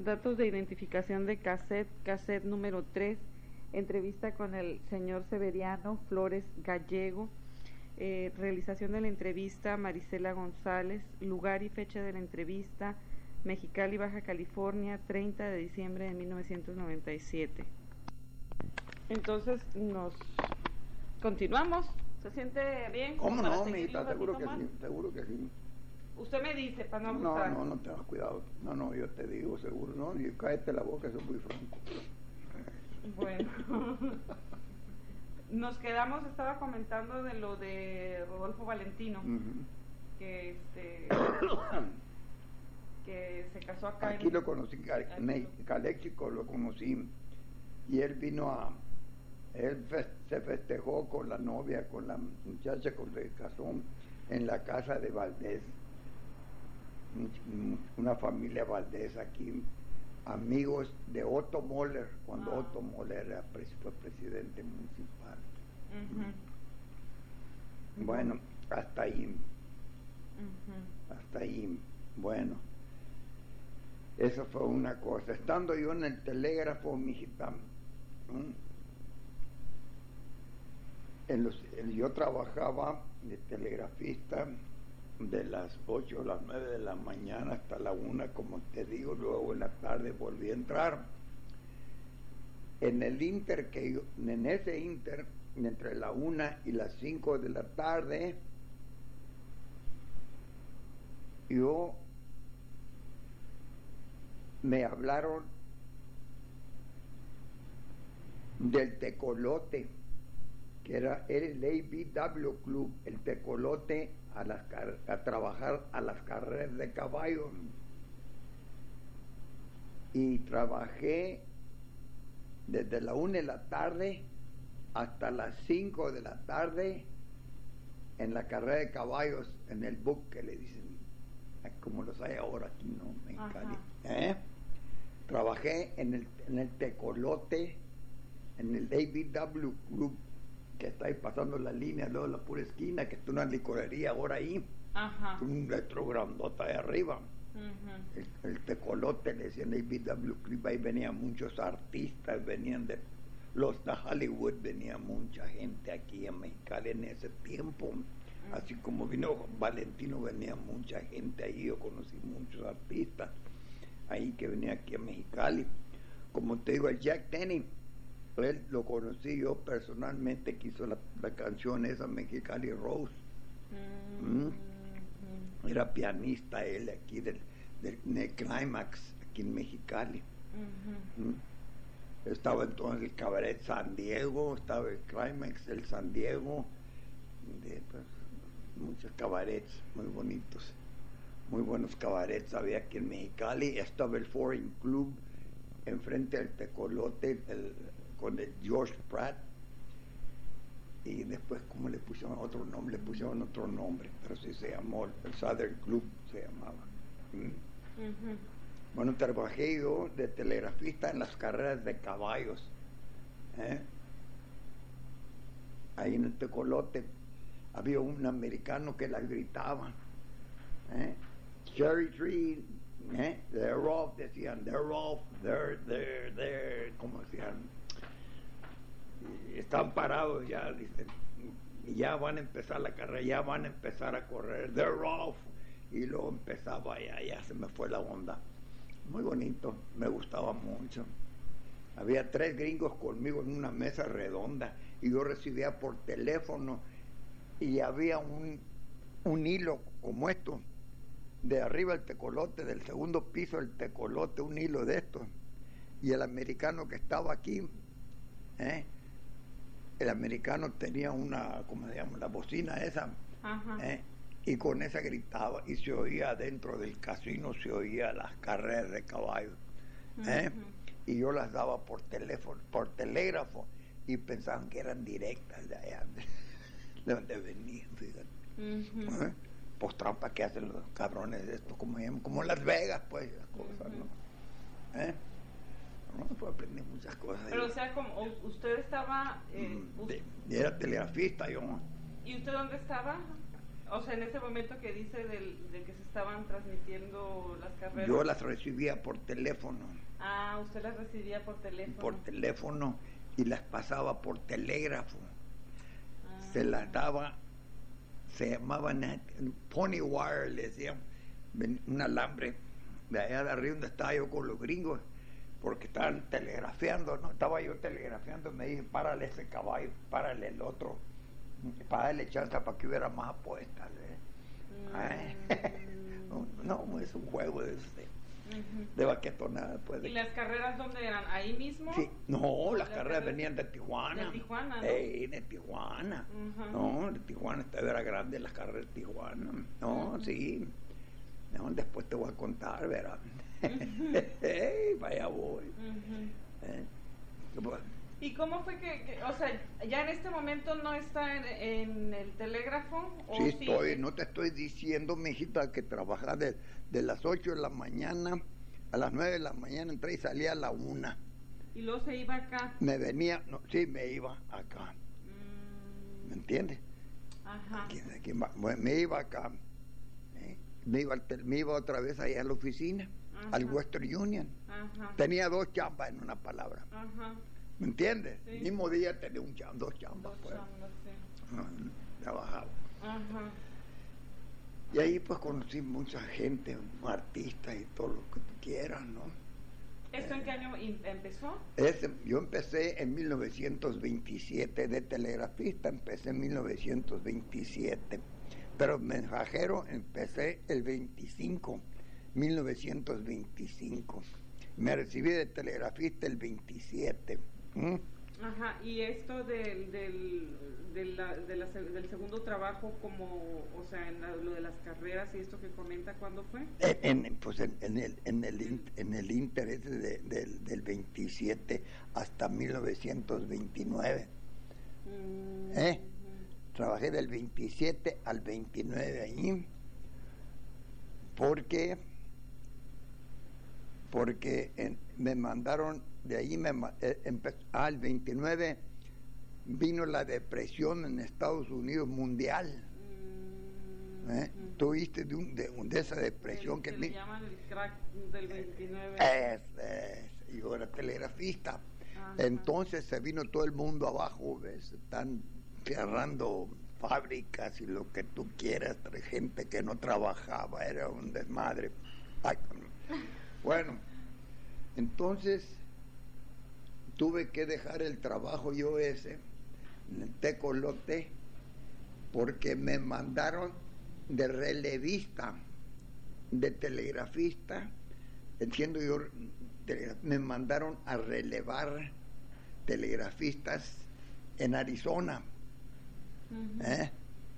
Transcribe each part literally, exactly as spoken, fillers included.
datos de identificación de cassette, cassette número tres, entrevista con el señor Severiano Flores Gallego, eh, realización de la entrevista Marisela González, lugar y fecha de la entrevista Mexicali, Baja California, treinta de diciembre de mil novecientos noventa y siete. Entonces nos continuamos. ¿Se siente bien? ¿Cómo no, mijita? Seguro que sí, seguro que sí. Usted me dice, para no No, abusar. no, no tengas cuidado. No, no, yo te digo, seguro, no, y cállate la boca, soy muy franco. Bueno. Nos quedamos, estaba comentando de lo de Rodolfo Valentino, uh-huh. que este que se casó acá. Aquí en, lo conocí, en Caléxico lo conocí, y él vino a, él fe, se festejó con la novia, con la muchacha con la que casó, en la casa de Valdés, una familia Valdés aquí, amigos de Otto Moller, cuando ah. Otto Moller era, fue presidente municipal. Uh-huh. Bueno, hasta ahí. Uh-huh. Hasta ahí. Bueno, eso fue una cosa. Estando yo en el telégrafo, mijita, en los, yo trabajaba de telegrafista de las ocho a las nueve de la mañana hasta la una, como te digo, luego en la tarde volví a entrar. En el inter que yo, en ese inter, entre la una y las cinco de la tarde, yo me hablaron del tecolote, que era el A B W Club, el tecolote a, las, a trabajar a las carreras de caballo. Y trabajé desde la una de la tarde hasta las cinco de la tarde en la carrera de caballos, en el book que le dicen, como los hay ahora aquí, ¿no? En Cali. ¿Eh? Trabajé en el, en el tecolote, en el A B W Club, que está ahí pasando la línea, luego la pura esquina, que es una licorería ahora ahí. Ajá. Un retro grandota de arriba. Uh-huh. el, el tecolote le decían A B W Club, ahí venían muchos artistas, venían de los de Hollywood, venía mucha gente aquí en Mexicali en ese tiempo. Uh-huh. Así como vino Valentino, venía mucha gente ahí, yo conocí muchos artistas ahí que venía aquí a Mexicali. Como te digo, el Jack Denny, él lo conocí yo personalmente, que hizo la, la canción esa, Mexicali Rose. Mm-hmm. ¿Mm? Era pianista él aquí del, del, del Climax, aquí en Mexicali. Mm-hmm. ¿Mm? Estaba entonces el Cabaret San Diego, estaba el Climax, el San Diego, de, pues, muchos cabarets muy bonitos, muy buenos cabarets había aquí en Mexicali. Estaba el Foreign Club enfrente del tecolote, el, con el George Pratt, y después como le pusieron otro nombre, le pusieron otro nombre, pero sí se llamó el Southern Club, se llamaba. ¿Mm? Uh-huh. Bueno, trabajé yo de telegrafista en las carreras de caballos, ¿eh? Ahí en el tecolote había un americano que la gritaba, ¿eh? Cherry Tree, ¿eh? They're off, decían, they're off, they're, they're, they're, como decían, están parados ya, dicen, ya van a empezar la carrera, ya van a empezar a correr, they're off, y luego empezaba ya, ya se me fue la onda. Muy bonito, me gustaba mucho. Había tres gringos conmigo en una mesa redonda y yo recibía por teléfono, y había un, un hilo como esto, de arriba el tecolote, del segundo piso el tecolote, un hilo de esto, y el americano que estaba aquí, ¿eh? el americano tenía una, ¿cómo se llama?, la bocina esa, ¿eh? Y con esa gritaba, y se oía dentro del casino, se oía las carreras de caballos, ¿eh? Uh-huh. Y yo las daba por teléfono, por telégrafo, y pensaban que eran directas de allá, de donde venían, fíjate. Uh-huh. ¿Eh? Pues trampa que hacen los cabrones de esto, como, como Las Vegas, pues, las cosas, uh-huh. ¿no? ¿Eh? No, pues aprendí muchas cosas. Pero, yo. O sea, como usted estaba... Eh, de, de, era telegrafista yo. ¿Y usted dónde estaba? O sea, en ese momento que dice del, de que se estaban transmitiendo las carreras. Yo las recibía por teléfono. Ah, usted las recibía por teléfono. Por teléfono y las pasaba por telégrafo. Ah. Se las daba, se llamaban Pony Wire, le decían, un alambre de allá de arriba donde estaba yo con los gringos, porque estaban telegrafiando, ¿no? Estaba yo telegrafiando, me dije, párale ese caballo, párale el otro, para darle chance para que hubiera más apuestas. ¿eh? Mm. no, no, es un juego de este. Uh-huh. De baquetonada, pues. ¿Y las carreras dónde eran? ¿Ahí mismo? Sí. No, las, las carreras venían de Tijuana. De Tijuana, ¿no? Eh, de Tijuana. Uh-huh. No, de Tijuana, esta era grande las carreras de Tijuana. No, uh-huh. sí. No, después te voy a contar, ¿verdad? Uh-huh. hey, vaya voy. Uh-huh. eh, pues, ¿Y cómo fue que, que, o sea, ya en este momento no está en, en el telégrafo? ¿o sí, estoy, sí? No te estoy diciendo, mijita, que trabajaba de, de las ocho de la mañana a las nueve de la mañana, entré y salía a la una. ¿Y luego se iba acá? Me venía, no, sí, me iba acá. Mm. ¿Me entiendes? Ajá. Aquí, aquí, bueno, me iba acá. ¿eh? Me, iba, me iba otra vez allá a la oficina, ajá, al Western Union. Ajá. Tenía dos chambas en una palabra. Ajá. ¿Me entiendes? Sí. El mismo día tenía un cham, dos chambas. Dos pues. chambas, sí. No, trabajaba. Ajá. Y ahí pues conocí mucha gente, artistas y todo lo que tú quieras, ¿no? ¿Esto eh, en qué año empezó? Ese, yo empecé en mil novecientos veintisiete, de telegrafista empecé en mil novecientos veintisiete, pero mensajero empecé el veinticinco, mil novecientos veinticinco. Me recibí de telegrafista el veintisiete. ¿Mm? Ajá, y esto del del, de la, de la, del segundo trabajo, como, o sea, en la, lo de las carreras y esto que comenta, ¿cuándo fue? En, en, pues en, en el en el, en el interés de, de, del veintisiete hasta mil novecientos veintinueve. Mm, ¿Eh? Uh-huh. Trabajé del veintisiete al veintinueve ahí, porque... porque en, me mandaron de ahí, me, eh, empezó, al veintinueve vino la depresión en Estados Unidos mundial. ¿Eh? Uh-huh. ¿Tuviste de, un, de, de esa depresión? El, que se me le llaman el crack del veintinueve. Es, es, yo era telegrafista. Ajá. Entonces se vino todo el mundo abajo, ¿ves? Están cerrando fábricas y lo que tú quieras, gente que no trabajaba, era un desmadre. Ay, bueno, entonces tuve que dejar el trabajo yo ese, en el Tecolote, porque me mandaron de relevista, de telegrafista, siendo yo, me mandaron a relevar telegrafistas en Arizona. Uh-huh. ¿eh?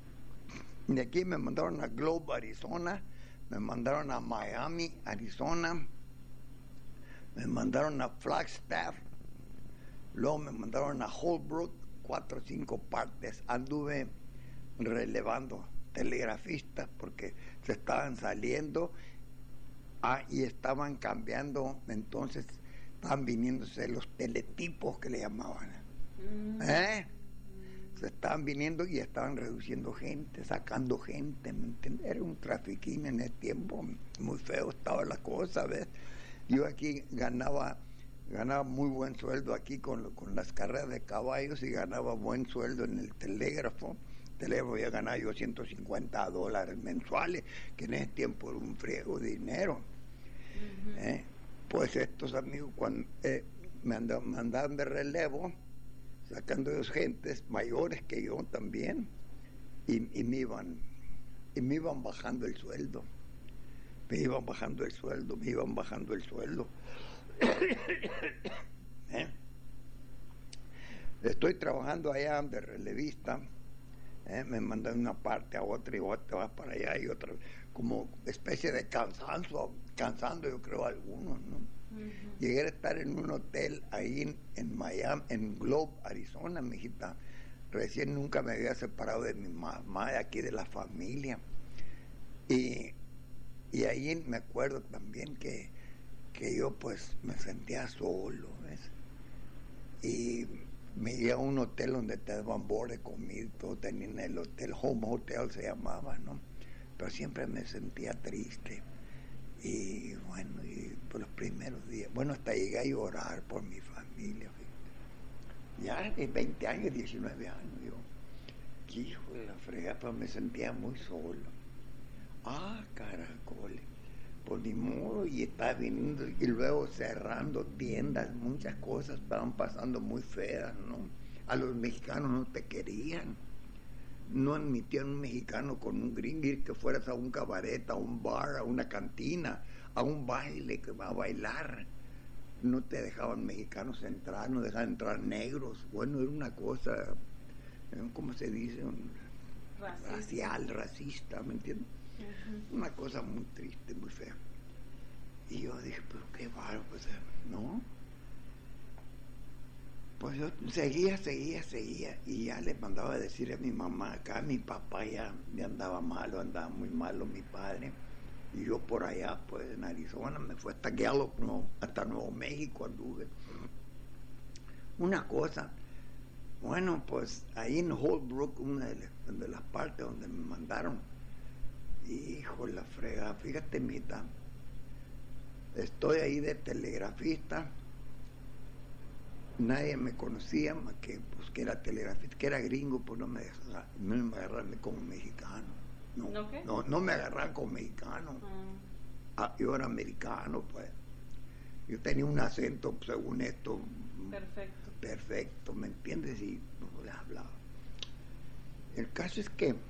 De aquí me mandaron a Globe, Arizona, me mandaron a Miami, Arizona, me mandaron a Flagstaff, luego me mandaron a Holbrook, cuatro o cinco partes. Anduve relevando telegrafistas porque se estaban saliendo ah, y estaban cambiando, entonces estaban viniéndose los teletipos que le llamaban. Mm. ¿Eh? Se estaban viniendo y estaban reduciendo gente, sacando gente, ¿me entiendes? Era un trafiquín en ese tiempo, muy feo estaba la cosa, ¿ves? Yo aquí ganaba ganaba muy buen sueldo aquí con, con las carreras de caballos y ganaba buen sueldo en el telégrafo. El telégrafo ya ganaba yo ciento cincuenta dólares mensuales, que en ese tiempo era un friego de dinero. Uh-huh. ¿Eh? Pues estos amigos cuando eh, me andaban, me andaban de relevo, sacando dos gentes mayores que yo también, y, y me iban y me iban bajando el sueldo. Me iban bajando el sueldo, me iban bajando el sueldo. ¿Eh? Estoy trabajando allá de relevista, ¿eh? Me mandan de una parte a otra y otra, vas para allá y otra, como especie de cansancio, cansando yo creo algunos, ¿no? Uh-huh. Llegué a estar en un hotel ahí en, en Miami, en Globe, Arizona, mijita. Recién nunca me había separado de mi mamá, de aquí de la familia. Y Y ahí me acuerdo también que, que yo pues me sentía solo, ¿ves? Y me iba a un hotel donde te daban borde de comida, todo tenían el hotel, Home Hotel se llamaba, ¿no? Pero siempre me sentía triste. Y bueno, y por los primeros días, bueno, hasta llegué a llorar por mi familia. Fíjate. Ya de veinte años, diecinueve años, yo, qué hijo de la fregada, pero me sentía muy solo. Ah, caracoles, pues ni modo, y estaba viniendo, y luego cerrando tiendas, muchas cosas estaban pasando muy feas, ¿no? A los mexicanos no te querían. No admitían un mexicano con un gringo, ir que fueras a un cabaret, a un bar, a una cantina, a un baile, a bailar. No te dejaban mexicanos entrar, no dejaban entrar negros. Bueno, era una cosa, ¿cómo se dice? Racista. Racial, racista, ¿me entiendes? Uh-huh. Una cosa muy triste, muy fea. Y yo dije, pero qué bárbaro, pues, ¿no? Pues yo seguía, seguía, seguía, y ya le mandaba a decir a mi mamá, acá mi papá ya, ya andaba malo, andaba muy malo mi padre, y yo por allá, pues en Arizona, me fui hasta Gallup, no, hasta Nuevo México anduve. Una cosa, bueno, pues ahí en Holbrook, una de las, de las partes donde me mandaron, hijo la frega, fíjate, mita, estoy ahí de telegrafista. Nadie me conocía más que, pues, que era telegrafista, que era gringo, pues no me dejaban, no me agarraban como mexicano. No, ¿No, qué? no, no me agarraban como mexicano. Ah. Ah, yo era americano, pues. Yo tenía un acento, según esto, perfecto, perfecto, ¿me entiendes? Y no les hablaba. El caso es que,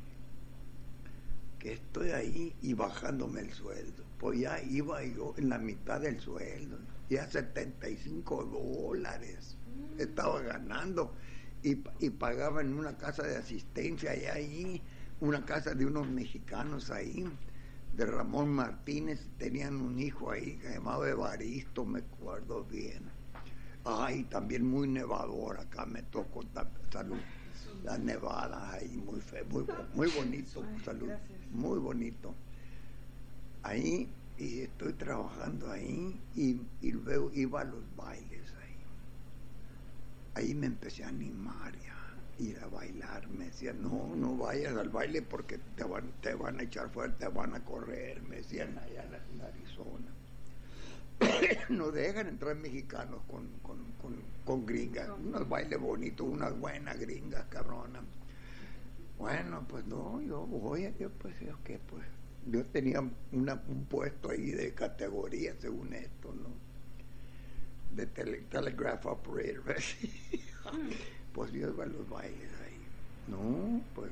que estoy ahí y bajándome el sueldo. Pues ya iba yo en la mitad del sueldo. Ya setenta y cinco dólares mm. estaba ganando y, y pagaba en una casa de asistencia y ahí, una casa de unos mexicanos ahí, de Ramón Martínez, tenían un hijo ahí que se llamaba Evaristo, me acuerdo bien. Ay, también muy nevador, acá me tocó salud, las nevadas ahí, muy feo, muy, muy bonito, Ay, salud, gracias. Muy bonito. Ahí. Y estoy trabajando ahí y, y luego iba a los bailes ahí. Ahí me empecé a animar ya, ir a bailar. Me decían, no, no vayas al baile porque te van, te van a echar fuera, te van a correr. Me decían allá en Arizona. No dejan entrar mexicanos con, con, con, con gringas. Unos bailes bonitos, unas buenas gringas, cabronas. Bueno, pues no, yo voy, yo pues, yo qué, pues. Yo tenía una, un puesto ahí de categoría, según esto, ¿no? De tele, telegraph operator. Pues yo iba a los bailes ahí. No, pues.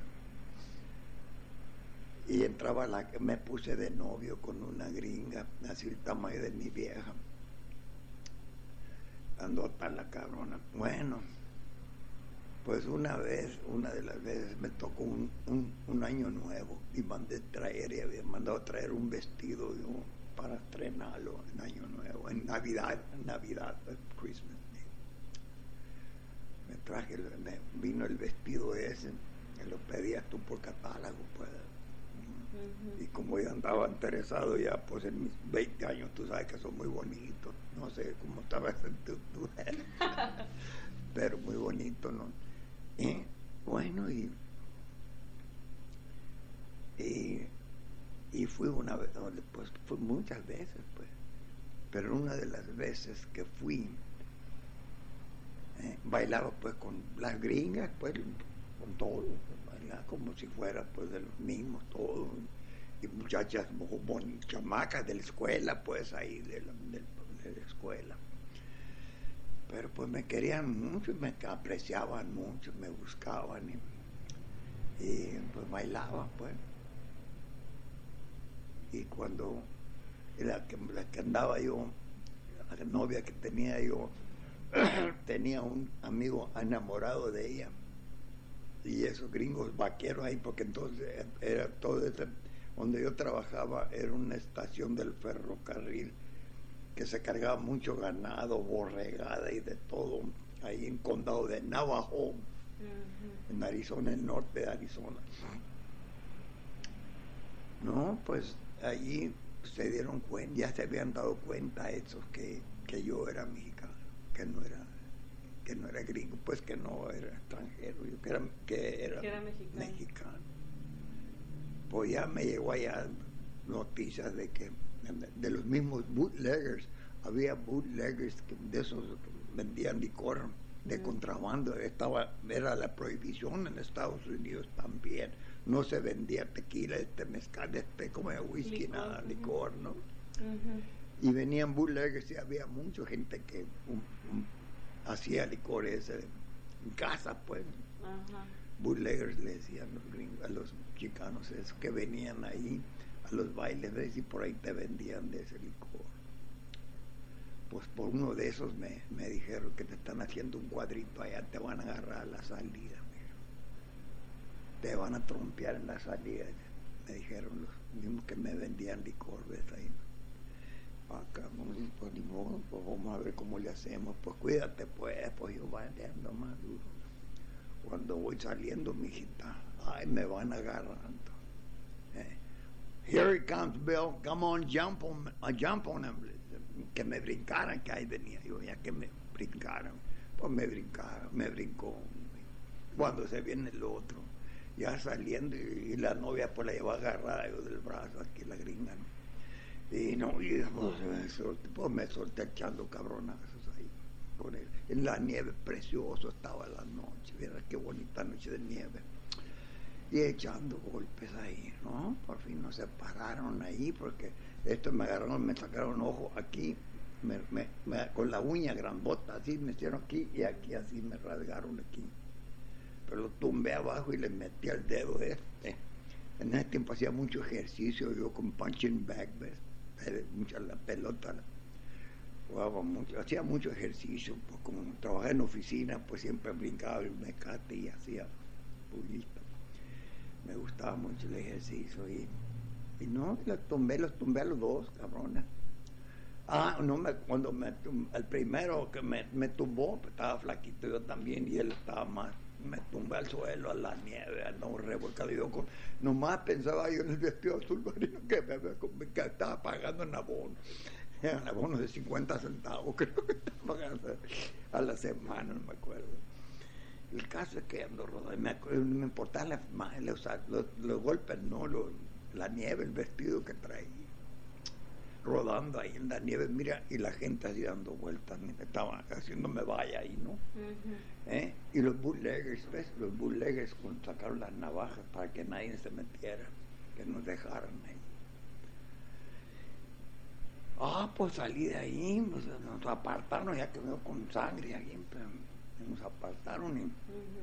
Y entraba la que me puse de novio con una gringa, así el tamaño de mi vieja. Andota la cabrona. Bueno, pues una vez, una de las veces me tocó un, un, un año nuevo y mandé traer, y había mandado traer un vestido yo, para estrenarlo en año nuevo, en Navidad, en Navidad, Christmas. Me traje, me vino el vestido ese, me lo pedías tú por catálogo, pues. Uh-huh. Y como yo andaba interesado ya, pues en mis veinte años, tú sabes que son muy bonitos, no sé cómo estabas tú, tú. Pero muy bonito, ¿no? Y bueno, y, y, y fui una vez, pues fui muchas veces, pues, pero una de las veces que fui, eh, bailaba pues con las gringas, pues, con todo, pues, bailaba como si fuera pues de los mismos, todos, y muchachas, bonitas, chamacas de la escuela, pues ahí de la, de, de la escuela. Pero pues me querían mucho, me apreciaban mucho, me buscaban y, y pues bailaba, pues. Y cuando la que, la que andaba yo, la novia que tenía yo, tenía un amigo enamorado de ella. Y esos gringos vaqueros ahí, porque entonces era todo ese, donde yo trabajaba, era una estación del ferrocarril que se cargaba mucho ganado, borregada y de todo, ahí en condado de Navajo, uh-huh. en Arizona, en el norte de Arizona. No, pues allí se dieron cuenta, ya se habían dado cuenta esos que, que yo era mexicano, que no era, que no era gringo, pues que no era extranjero, yo que era, que era, que era mexicano. mexicano. Pues ya me llegó allá noticias de que de los mismos bootleggers, había bootleggers que, de esos que vendían licor de uh-huh. contrabando, estaba, era la prohibición en Estados Unidos también, no se vendía tequila, este mezcal, este como whisky, licor, nada, uh-huh. licor, ¿no? Uh-huh. Y venían bootleggers y había mucha gente que um, um, hacía licores en casa, pues. Uh-huh. Bootleggers le decían los gringos, a los chicanos es que venían ahí a los bailes, ¿ves? Y por ahí te vendían de ese licor. Pues por uno de esos me, me dijeron que te están haciendo un cuadrito allá, te van a agarrar a la salida, mira. Te van a trompear en la salida, me dijeron los mismos que me vendían licor, ¿ves? Ahí acá, pues ni modo, pues vamos a ver cómo le hacemos, pues cuídate pues, pues yo bailando más duro. Cuando voy saliendo, mijita, ay, me van agarrando. Eh. Here he comes, Bill, come on, jump on, uh, jump on him. Que me brincaran, que ahí venía yo, ya que me brincaran. Pues me brincaron, me brincó. Cuando se viene el otro, ya saliendo, y, y la novia pues la lleva agarrada yo del brazo, aquí la gringa, ¿no? Y no, y pues me solté, pues me solté echando cabronazos ahí. Con él. En la nieve, precioso estaba la noche, mira qué bonita noche de nieve. Y echando golpes ahí, ¿no? Por fin nos separaron ahí porque estos me agarraron, me sacaron ojo aquí, me, me, me, con la uña grandota, así me hicieron aquí y aquí así me rasgaron aquí. Pero lo tumbé abajo y le metí el dedo este. En ese tiempo hacía mucho ejercicio, yo con punching bag, ¿ves? Mucha la pelota, jugaba mucho, hacía mucho ejercicio, pues como trabajaba en oficina, pues siempre brincaba el mecate y hacía pulista. Me gustaba mucho el ejercicio y, y no, los tumbé, los tumbé a los dos, cabrones. Ah, no, me, cuando me el primero que me, me tumbó, pues estaba flaquito yo también y él estaba más, me tumbé al suelo, a la nieve, a no revolcado. Yo con, nomás pensaba yo en el vestido azul marino que me, me que estaba pagando en abono. En abono de cincuenta centavos, creo que estaba pagando a la semana, no me acuerdo. El caso es que ando rodando, me, me importaba la, los, los, los golpes, no, los, la nieve, el vestido que traía. Rodando ahí en la nieve, mira, y la gente así dando vueltas, estaba haciéndome vaya ahí, ¿no? Uh-huh. ¿Eh? Y los bootleggers, ¿ves? Los bootleggers sacaron las navajas para que nadie se metiera, que nos dejaran ahí. Ah, pues salí de ahí, pues, nos apartaron, ya quedó con sangre ahí, nos apartaron y, uh-huh.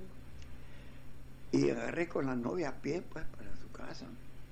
y agarré con la novia a pie, pues, para su casa.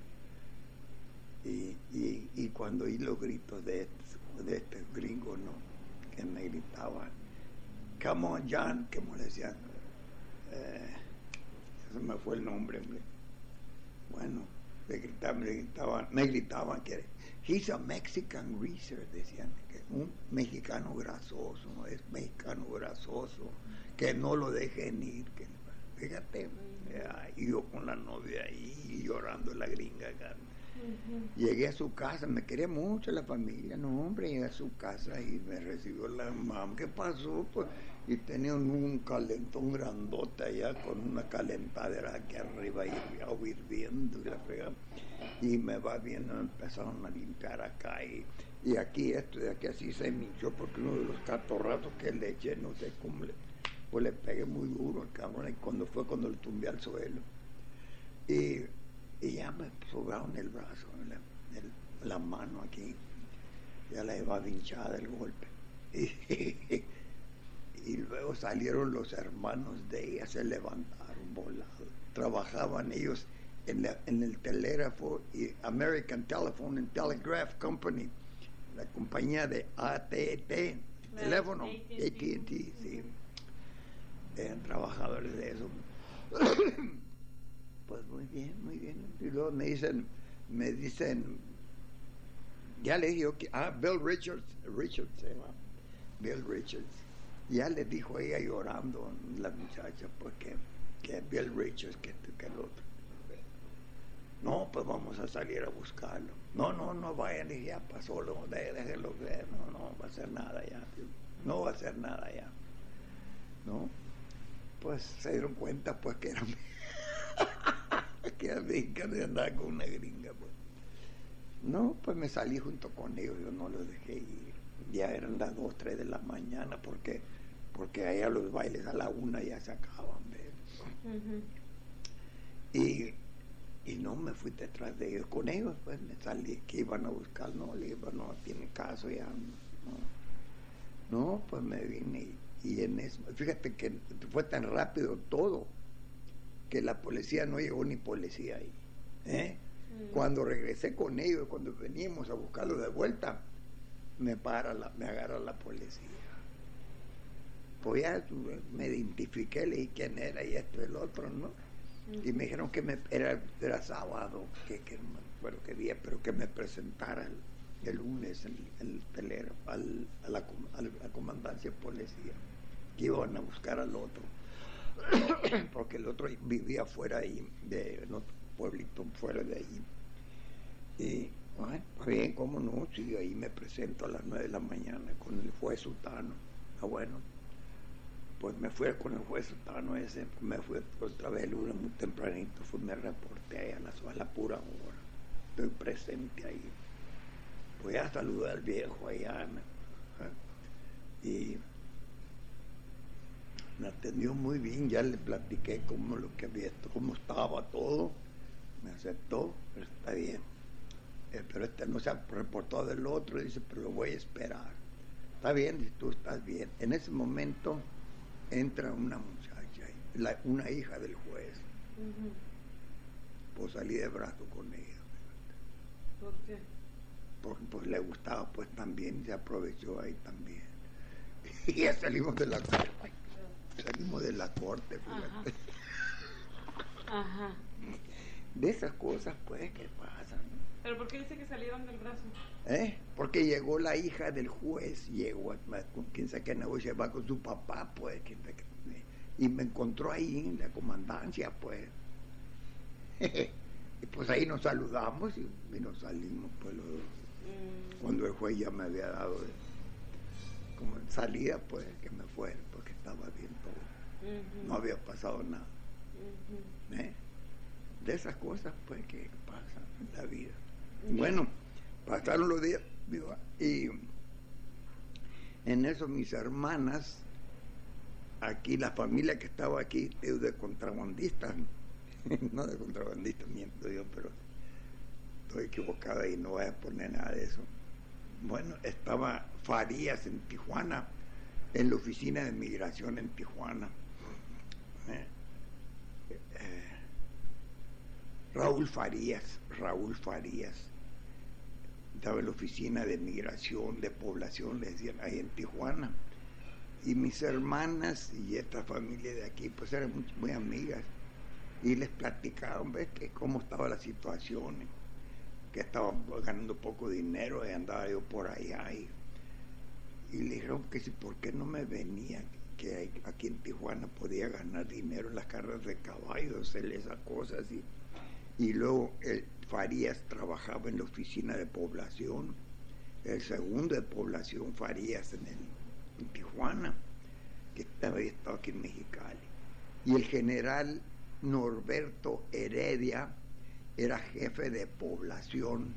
Y, y, y cuando oí los gritos de estos, de estos gringos, ¿no? Que me gritaban, come on, John, que me decían, eh, eso me fue el nombre, hombre. Bueno, me gritaban, me gritaban, me gritaban que he's a Mexican greaser, decían, que un mexicano grasoso, ¿no? Es mexicano grasoso, que no lo dejen ir, que, fíjate, eh, y yo con la novia ahí llorando la gringa acá. Uh-huh. Llegué a su casa, me quería mucho la familia, no hombre, llegué a su casa y me recibió la mamá, ¿qué pasó? Pues, y tenía un, un calentón grandote allá con una calentadera aquí arriba y agua hirviendo y la fregada. Y me va viendo, empezaron a limpiar acá y, y aquí esto de aquí así se me hinchó porque uno de los catorrazos que le eché, no sé cómo le, pues le pegué muy duro al cabrón y cuando fue cuando le tumbé al suelo. Y Y ya me sobraron el brazo, la, el, la mano aquí, ya la llevaba hinchada el golpe. Y, y luego salieron los hermanos de ella, se levantaron volados. Trabajaban ellos en, la, en el telégrafo y American Telephone and Telegraph Company, la compañía de A T and T, teléfono, A T and T, sí. Eran trabajadores de eso. Pues muy bien, muy bien. Y luego me dicen, me dicen, ya le dije, okay, ah, Bill Richards, Richards se llama, Bill Richards. Ya le dijo ella llorando, la muchacha, pues que, que Bill Richards, que, que el otro. No, pues vamos a salir a buscarlo. No, no, no vayan, y ya pasó, lo, déjenlo ver, no, no va a hacer nada ya, no va a hacer nada ya. ¿no? Pues se dieron cuenta pues que era que era mexicano y andaba con una gringa, pues. No, pues me salí junto con ellos, yo no los dejé ir. Ya eran las dos, tres de la mañana, porque porque allá los bailes a la una ya se acaban, ¿ves? Uh-huh. Y, y no me fui detrás de ellos, con ellos pues me salí, que iban a buscar, no, le digo, no tiene caso ya, no, no pues me vine y, y en eso, fíjate que fue tan rápido todo, que la policía no llegó ni policía ahí, ¿eh? Uh-huh. Cuando regresé con ellos, cuando veníamos a buscarlos de vuelta, me para la, me agarra la policía. Pues ya me identifiqué, le dije quién era y esto y el otro, ¿no? Uh-huh. Y me dijeron que me, era, era sábado, que, que no me acuerdo qué día, pero que me presentara el, el lunes en el telero, al, a, la, a la comandancia de policía, que iban a buscar al otro, porque el otro vivía fuera ahí, de en otro pueblito fuera de ahí. Y bueno, bien, cómo no, sí, ahí me presento a las nueve de la mañana con el juez Sutano. Ah, bueno, pues me fui con el juez Sutano ese, me fui otra vez el lunes muy tempranito, fui, me reporté ahí a la, a la pura hora, estoy presente ahí. Voy a saludar al viejo allá, ¿eh? Y me atendió muy bien, ya le platiqué cómo lo que había, cómo estaba todo, me aceptó, pero está bien. Eh, pero este no se ha reportado del otro, dice, pero lo voy a esperar. Está bien, si tú estás bien. En ese momento entra una muchacha, la, una hija del juez. Uh-huh. Pues salí de brazo con ella. ¿Por qué? Porque pues le gustaba pues también, se aprovechó ahí también. Y ya salimos de la corte. Salimos de la corte, fíjate. Ajá. Ajá. De esas cosas pues que pasan. ¿Pero por qué dice que salieron del brazo? ¿Eh? Porque llegó la hija del juez, llegó con quien sabe qué negocio, va con su papá, pues, y me encontró ahí en la comandancia, pues. Y pues ahí nos saludamos y, y nos salimos, pues, los, mm. cuando el juez ya me había dado de, como en salida, pues, que me fuera, porque estaba bien todo. Uh-huh. No había pasado nada. Uh-huh. ¿Eh? De esas cosas, pues, que pasan en la vida. Uh-huh. Bueno, pasaron los días, y en eso mis hermanas, aquí la familia que estaba aquí es de contrabandistas, no de contrabandistas, miento yo, pero estoy equivocada y no voy a poner nada de eso. Bueno, estaba Farías en Tijuana, en la oficina de migración en Tijuana. ¿Eh? Eh, Raúl Farías, Raúl Farías. Estaba en la oficina de migración, de población, le decían, ahí en Tijuana. Y mis hermanas y esta familia de aquí, pues eran muy, muy amigas. Y les platicaron, ¿ves? Que cómo estaba la situación, que estaba ganando poco dinero y andaba yo por allá. Y, y le dijeron que si, ¿por qué no me venía? Que aquí en Tijuana podía ganar dinero en las carreras de caballos, en esas cosas. Y, y luego el Farías trabajaba en la oficina de población, el segundo de población Farías en, el, en Tijuana, que había estado aquí en Mexicali. Y el general Norberto Heredia era jefe de población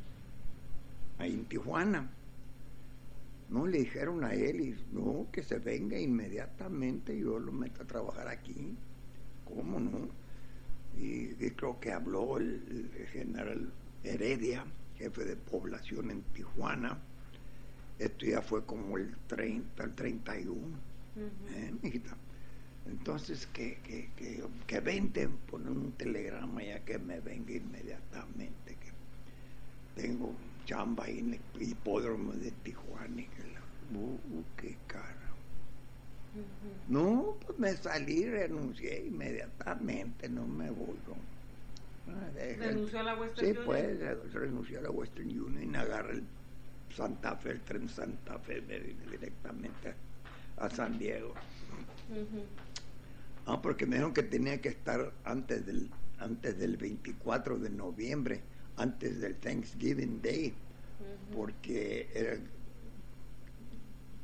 ahí en Tijuana. No, le dijeron a él, y, no, que se venga inmediatamente, yo lo meto a trabajar aquí. ¿Cómo no? Y, y creo que habló el, el general Heredia, jefe de población en Tijuana. Esto ya fue como el treinta, el treinta y uno. Uh-huh. ¿Eh, mijita? Entonces, que, que, que, que vente, ponen un telegrama ya que me venga inmediatamente, que tengo chamba ahí en el hipódromo de Tijuana. Y que la, uh, uh, qué cara. Uh-huh. No, pues me salí, renuncié inmediatamente, no me voy. ¿No? Ah, ¿Renunció a la Western sí, Union? Sí, pues, renunció a la Western Union y agarré el Santa Fe, el tren Santa Fe, me vine directamente a, a San Diego. Uh-huh. Ah, porque me dijeron que tenía que estar antes del, antes del veinticuatro de noviembre, antes del Thanksgiving Day, uh-huh. porque era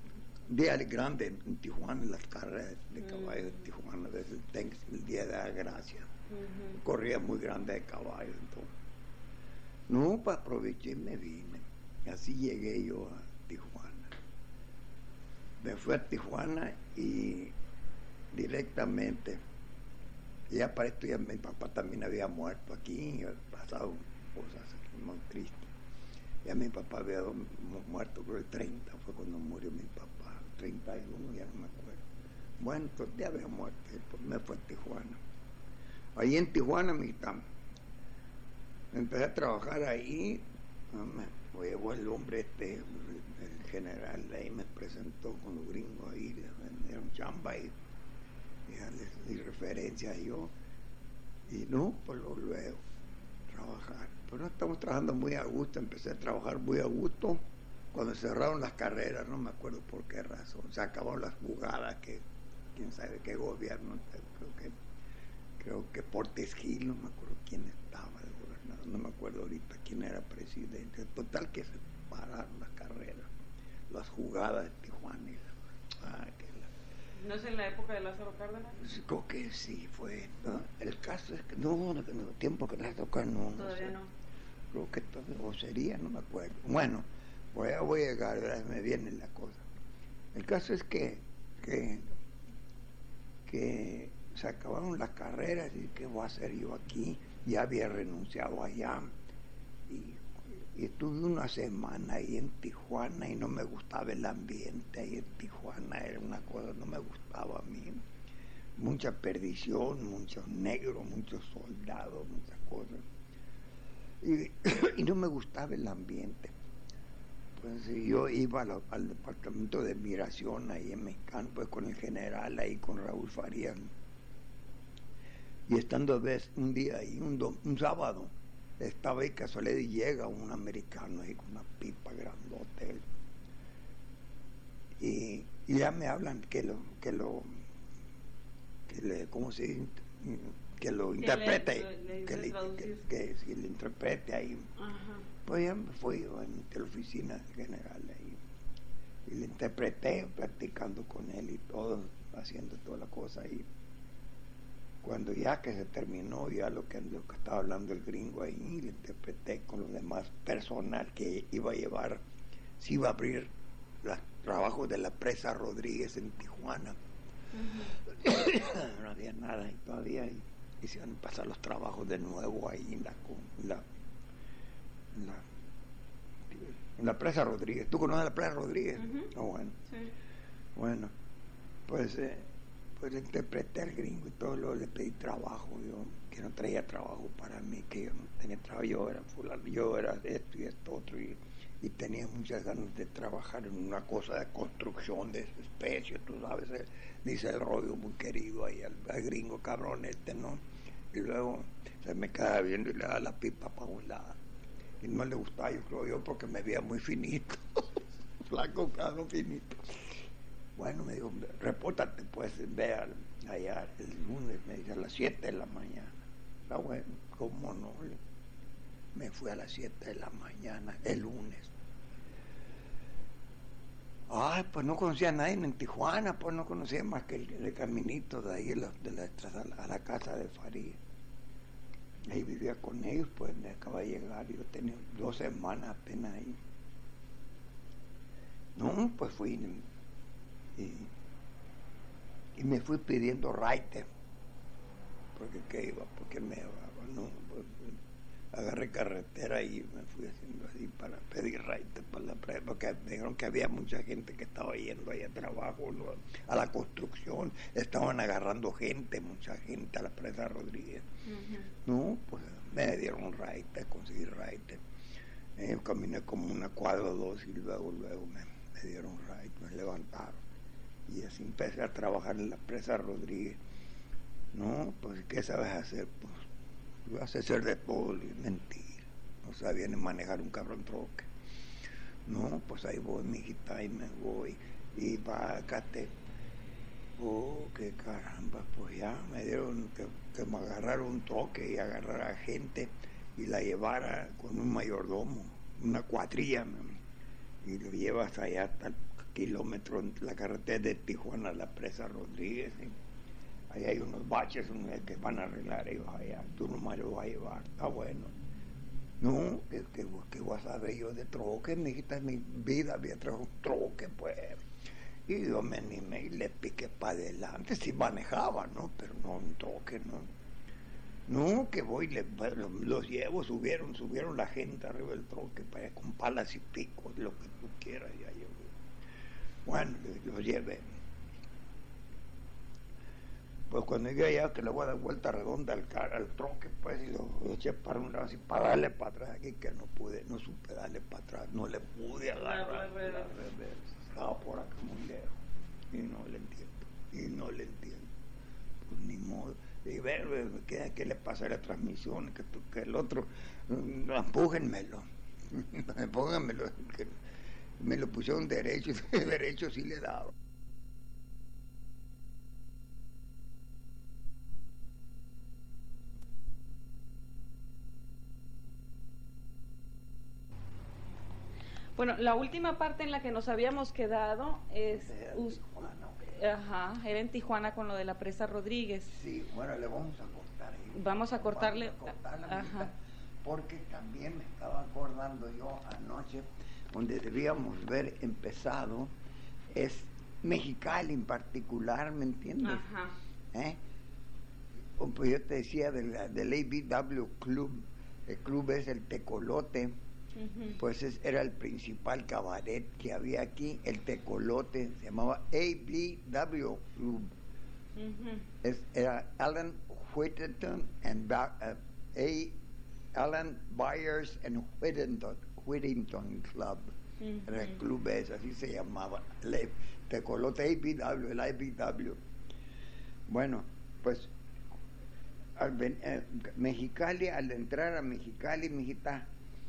día grande en Tijuana, en las carreras de caballos de Tijuana, desde el, el día de la gracia. Uh-huh. Corría muy grande de caballos. Entonces. No, pues aproveché y me vine. Así llegué yo a Tijuana. Me fui a Tijuana y directamente, ya para esto ya mi papá también había muerto aquí, había pasado cosas muy tristes. Ya mi papá había muerto, creo el treinta, fue cuando murió mi papá, treinta y uno, ya no me acuerdo. Bueno, entonces ya había muerto, pues me fui a Tijuana. Ahí en Tijuana, mi tam, empecé a trabajar ahí, me llevó el hombre este, el general de ahí, me presentó con los gringos ahí, le dieron chamba y, y, y referencias yo, y no, pues lo luego, trabajar. Pero estamos trabajando muy a gusto, empecé a trabajar muy a gusto cuando cerraron las carreras, no me acuerdo por qué razón, se acabaron las jugadas, que quién sabe qué gobierno, creo que creo que Portes Gil, no me acuerdo quién estaba de gobernador, no me acuerdo ahorita quién era presidente, total que se pararon las carreras, las jugadas de Tijuana. Y la, ah, que la, ¿No es en la época de Lázaro Cárdenas? Creo que sí fue, ¿no? El caso es que no, no, no tiempo que Lázaro Cárdenas no. Todavía no. no. Creo que todo, o sería, no me acuerdo. Bueno, pues ya voy a llegar, ¿verdad? Me viene la cosa. El caso es que, que, que se acabaron las carreras y ¿qué voy a hacer yo aquí? Ya había renunciado allá y, y estuve una semana ahí en Tijuana y no me gustaba el ambiente ahí en Tijuana, era una cosa, no me gustaba a mí. Mucha perdición, muchos negros, muchos soldados, muchas cosas. Y, y no me gustaba el ambiente. Pues yo iba al, al departamento de migración ahí en Mexicano, pues con el general ahí, con Raúl Farías. Y estando vez un día ahí, un, do, un sábado, estaba ahí casualidad y llega un americano ahí con una pipa grandote. Y, y ya me hablan que lo, que lo, que le, ¿cómo se dice? Que lo que interprete, le, le, que, le, que, que, que le interprete ahí. Ajá. Pues ya me fui yo a la oficina general ahí y le interpreté, practicando con él y todo, haciendo toda la cosa ahí. Cuando ya que se terminó ya lo que, lo que estaba hablando el gringo ahí, le interpreté con los demás personal que iba a llevar, se iba a abrir los trabajos de la presa Rodríguez en Tijuana. Uh-huh. No había nada y todavía y, y se iban a pasar los trabajos de nuevo ahí en la, la, la, en la presa Rodríguez. ¿Tú conoces la presa Rodríguez? Uh-huh. Oh, bueno. Sí. Bueno, pues eh, pues le interpreté al gringo y todo, luego le pedí trabajo, yo que no traía trabajo para mí, que yo no tenía trabajo, yo era fulano, yo era esto y esto otro y, y tenía muchas ganas de trabajar en una cosa de construcción de esa especie, tú sabes, eh, dice el rollo muy querido ahí al, al gringo cabrón este, ¿no? Y luego se me quedaba viendo y le daba la pipa para un lado y no le gustaba, yo creo yo, porque me veía muy finito, flaco, claro, finito. Bueno, me dijo, repórtate, pues, ve allá el lunes, me dice, a las siete de la mañana. Está bueno, ¿cómo no? Me fui a las siete de la mañana, el lunes. Ay, pues no conocía a nadie en Tijuana, pues no conocía más que el, el caminito de ahí, de la, de la, a, la, a la casa de Farías. Ahí vivía con ellos, pues me acaba de llegar, yo tenía dos semanas apenas ahí. No, pues fui... Y, y me fui pidiendo raite, porque qué iba, porque me no, pues, agarré carretera y me fui haciendo así para pedir raite para la presa, porque me dijeron que había mucha gente que estaba yendo ahí a trabajo, ¿no? A la construcción, estaban agarrando gente, mucha gente a la presa Rodríguez. Uh-huh. No, pues me dieron raite, conseguí raite. Eh, caminé como una cuadra o dos y luego, luego me, me dieron raite, me levantaron. Y así empecé a trabajar en la presa Rodríguez. No, pues, ¿qué sabes hacer? Pues, yo a hacer de todo, y mentir. No sabía ni manejar un cabrón troque. No, pues ahí voy, mijita, y me voy. Y pácate. Oh, qué caramba, pues ya me dieron que, que me agarraron un troque y agarrara a gente y la llevara con un mayordomo, una cuadrilla, y lo llevas allá hasta el kilómetros entre la carretera de Tijuana a la presa Rodríguez. ¿Sí? Ahí hay unos baches que van a arreglar ellos allá. Tú nomás los vas a llevar. Está bueno. No, que, que, que vas a ver yo de troque, mijita, mi vida había traído un troque, pues. Y yo me animé y le piqué para adelante. Sí manejaba, ¿no? Pero no un troque, ¿no? No, que voy, le, los, los llevo, subieron, subieron la gente arriba del troque, para allá, con palas y picos, lo que tú quieras, ya yo. Bueno, los llevé. Pues cuando llegué allá, que le voy a dar vuelta redonda al, al troque, pues, y lo, lo eché para un lado, así, para darle para atrás, aquí que no pude, no supe darle para atrás, no le pude agarrar la reversa, estaba por acá muy lejos, y no le entiendo, y no le entiendo, pues ni modo. Y ver, ¿qué, qué le pasa a la transmisión? Que, que el otro, empújenmelo, empújenmelo, que me lo pusieron derecho, y derecho sí le daba. Bueno, la última parte en la que nos habíamos quedado es... Era us, Tijuana, okay. Ajá, era en Tijuana con lo de la presa Rodríguez. Sí, bueno, le vamos a cortar ahí. Vamos a cortarle... Vamos a cortar la ajá. mitad, porque también me estaba acordando yo anoche, donde debíamos ver empezado, es Mexicali en particular, ¿me entiendes? Ajá. ¿Eh? Pues yo te decía del, del A B W Club, el club es el Tecolote. Uh-huh. Pues es, era el principal cabaret que había aquí, el Tecolote, se llamaba A B W Club. Uh-huh. Es, era Alan Whittington and ba uh, A. Alan Byers and Whittington, Whittington Club. Uh-huh. Era el club ese, así se llamaba, el Tecolote A B W, el A B W. Bueno, pues al, eh, Mexicali, al entrar a Mexicali, mijita,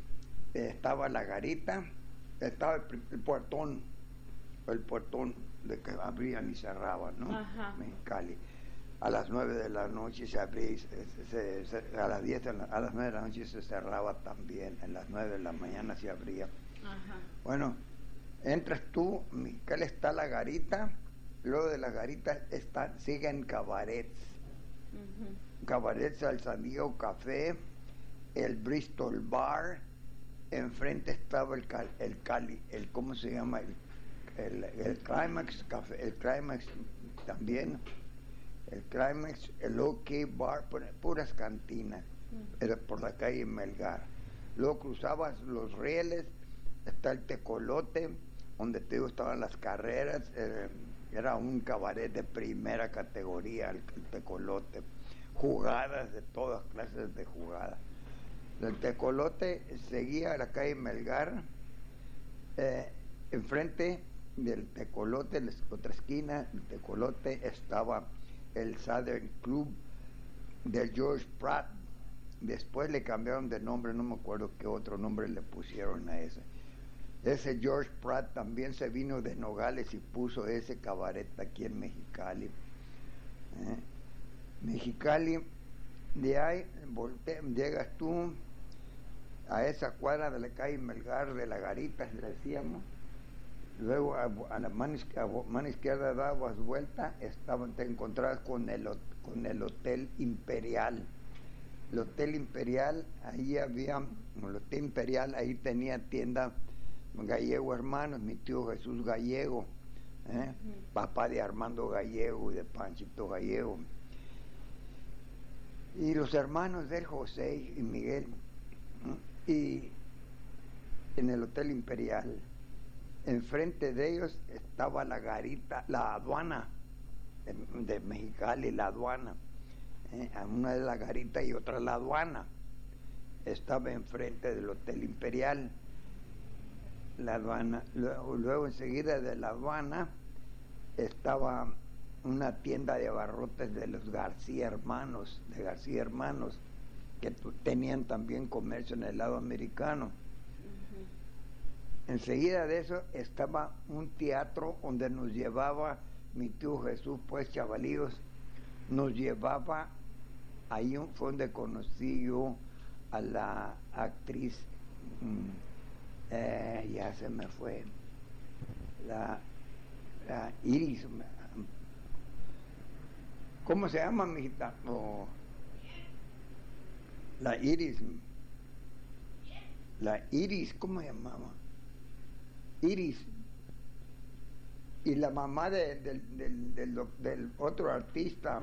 estaba la garita, estaba el, el puertón, el puertón de que abrían y cerraban, ¿no? Ajá. Mexicali. A las nueve de la noche se abría, y se, se, se, a las diez, a las nueve de la noche se cerraba también, a las nueve de la mañana se abría. Ajá. Bueno, entras tú, Mexicali está la garita, luego de la garita está, siguen cabarets. Uh-huh. Cabarets al San Diego Café, el Bristol Bar. Enfrente estaba el Cali, el Cali, el ¿cómo se llama? El, el, el Climax Café, el Climax también, el Climax, el OK Bar, puras cantinas, era por la calle Melgar. Luego cruzabas los rieles, está el Tecolote, donde te digo estaban las carreras, eh, era un cabaret de primera categoría, el, el Tecolote, jugadas de todas clases de jugadas. El Tecolote seguía a la calle Melgar, eh, enfrente del Tecolote, en la otra esquina del Tecolote, estaba el Southern Club de George Pratt. Después le cambiaron de nombre, no me acuerdo qué otro nombre le pusieron a ese. Ese George Pratt también se vino de Nogales y puso ese cabaret aquí en Mexicali. ¿Eh? Mexicali, de ahí volte, llegas tú a esa cuadra de la calle Melgar de la Garita, le decíamos. Luego a, a la mano, a mano izquierda dabas vuelta, estaban, te encontrabas con el, con el Hotel Imperial. El Hotel Imperial, ahí había, el Hotel Imperial, ahí tenía tienda Gallego Hermanos, mi tío Jesús Gallego, ¿eh? Uh-huh. Papá de Armando Gallego y de Panchito Gallego. Y los hermanos de José y Miguel, ¿eh? Y en el Hotel Imperial, enfrente de ellos estaba la garita, la aduana de, de Mexicali, la aduana. ¿Eh? Una de la garita y otra la aduana. Estaba enfrente del Hotel Imperial, la aduana. Luego, luego enseguida de la aduana estaba una tienda de abarrotes de los García Hermanos, de García Hermanos, que tenían también comercio en el lado americano. Uh-huh. Enseguida de eso estaba un teatro donde nos llevaba mi tío Jesús, pues chavalíos, nos llevaba, ahí fue donde conocí yo a la actriz, mmm, eh, ya se me fue, la la Iris, ¿cómo se llama, mijita? Oh, la Iris, la Iris, ¿cómo se llamaba? Iris. Y la mamá de, de, de, de, de, del otro artista.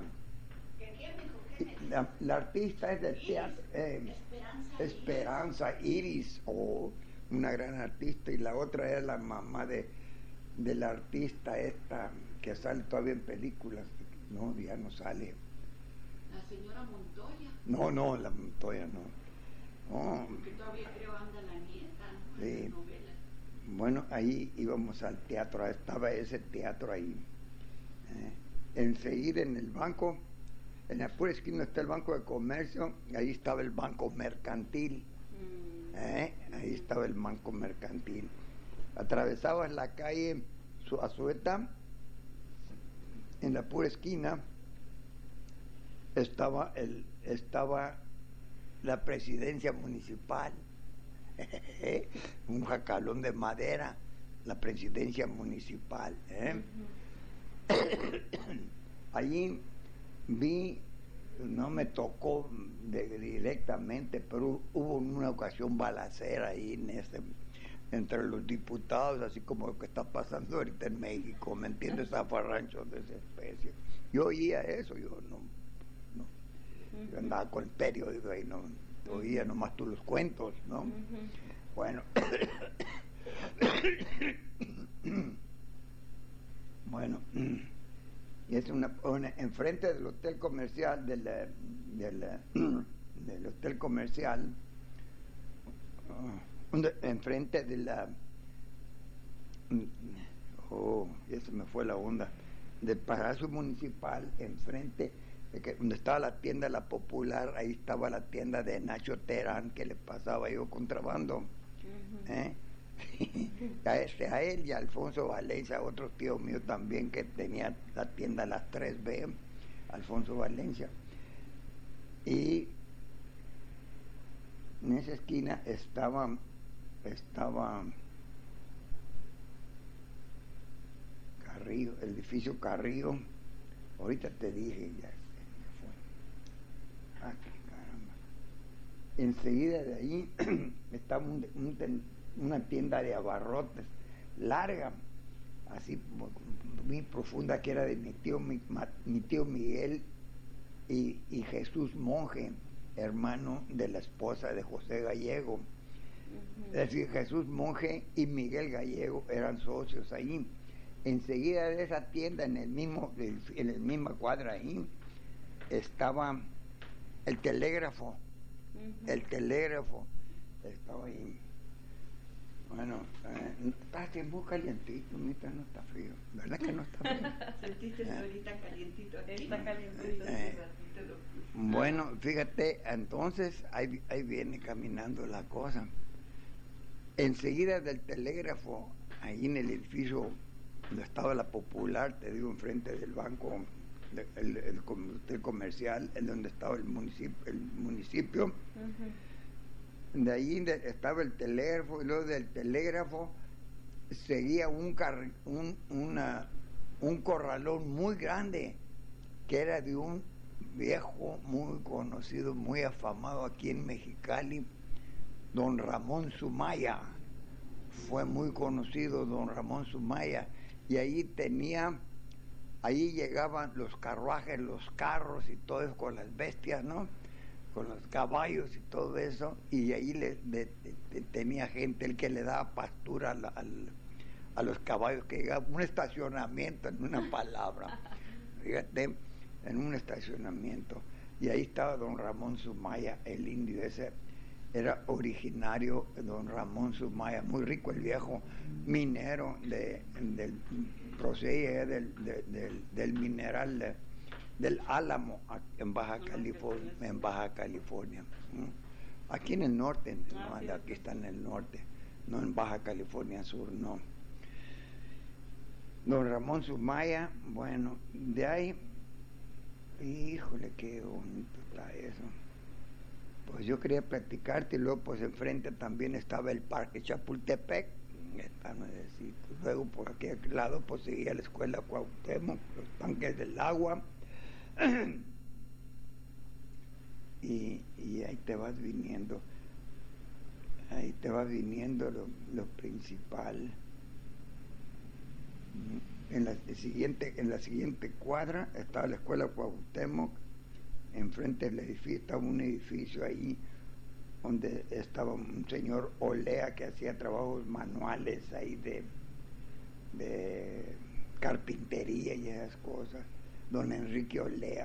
La, la artista es del teatro. Eh, Esperanza, Esperanza Iris, oh, una gran artista. Y la otra es la mamá de, de la artista esta, que sale todavía en películas. No, ya no sale. La señora Montoya. No, no, la Montoya no. Oh. Porque todavía creo anda la nieta, ¿no? Sí. En la novela. Bueno, ahí íbamos al teatro, estaba ese teatro ahí. Eh, enseguida en el banco, en la pura esquina está el Banco de Comercio, ahí estaba el Banco Mercantil. Eh, ahí estaba el Banco Mercantil. Atravesabas la calle Azueta, en la pura esquina estaba, el, estaba la presidencia municipal. Un jacalón de madera, la presidencia municipal. ¿eh? Uh-huh. Allí vi, no me tocó de, directamente, pero hubo una ocasión balacera ahí en este, entre los diputados, así como lo que está pasando ahorita en México, ¿me entiendes? Zafarranchos de esa especie. Yo oía eso, yo no, no. Uh-huh. Yo andaba con el periódico ahí, no. Oía nomás tú los cuentos, ¿no? Uh-huh. Bueno. Bueno, y es una, una enfrente del hotel comercial, del, del, del hotel comercial, uh, enfrente de la, oh, ya se me fue la onda, del Palacio Municipal, enfrente que donde estaba la tienda La Popular, ahí estaba la tienda de Nacho Terán, que le pasaba yo contrabando. Uh-huh. ¿Eh? a, este, a él y a Alfonso Valencia, otro tío mío también, que tenía la tienda Las tres B, Alfonso Valencia. Y en esa esquina estaba, estaba Carrillo, el edificio Carrillo, ahorita te dije ya. Ah, caramba. Enseguida de ahí estaba un, un, una tienda de abarrotes larga, así muy profunda, que era de mi tío, mi, mi tío Miguel y, y Jesús Monje, hermano de la esposa de José Gallego. Uh-huh. Es decir, Jesús Monje y Miguel Gallego eran socios ahí. Enseguida de esa tienda, en el mismo, en el misma cuadra ahí, estaba el telégrafo, uh-huh. el telégrafo estaba ahí. Bueno, eh, está muy calientito, ahorita no está frío, ¿verdad que no está frío? Sentiste ¿Eh? Ahorita calientito aquí. Está calientito. Eh, bueno, fíjate, entonces ahí, ahí viene caminando la cosa. Enseguida del telégrafo, ahí en el edificio donde estaba La Popular, te digo, enfrente del banco, el, el, el comercial, en donde estaba el municipio, el municipio. Uh-huh. De ahí de, estaba el telégrafo, y luego del telégrafo seguía un, car, un, una, un corralón muy grande, que era de un viejo muy conocido, muy afamado aquí en Mexicali, don Ramón Sumaya. Fue muy conocido don Ramón Sumaya, y ahí tenía, ahí llegaban los carruajes, los carros y todo eso, con las bestias, ¿no? Con los caballos y todo eso, y ahí le, de, de, de, tenía gente, el que le daba pastura al, al, a los caballos, que llegaba, un estacionamiento, en una palabra, fíjate, en un estacionamiento, y ahí estaba don Ramón Sumaya, el indio ese. Era originario don Ramón Sumaya, muy rico el viejo, minero, de, del, procedía del, de, del, del mineral de, del Álamo en Baja California, en Baja California. Aquí en el norte, no, aquí está en el norte, no en Baja California Sur, no. Don Ramón Sumaya, bueno, de ahí, híjole, qué bonito está eso. Pues yo quería platicarte, y luego pues enfrente también estaba el Parque Chapultepec, Está nuevecito. Luego por aquel lado pues seguía la escuela Cuauhtémoc, los tanques del agua. y, y ahí te vas viniendo. Ahí te va viniendo lo, lo principal. En la siguiente, en la siguiente cuadra estaba la escuela Cuauhtémoc, enfrente del edificio estaba un edificio ahí donde estaba un señor Olea que hacía trabajos manuales ahí de, de carpintería y esas cosas, don Enrique Olea.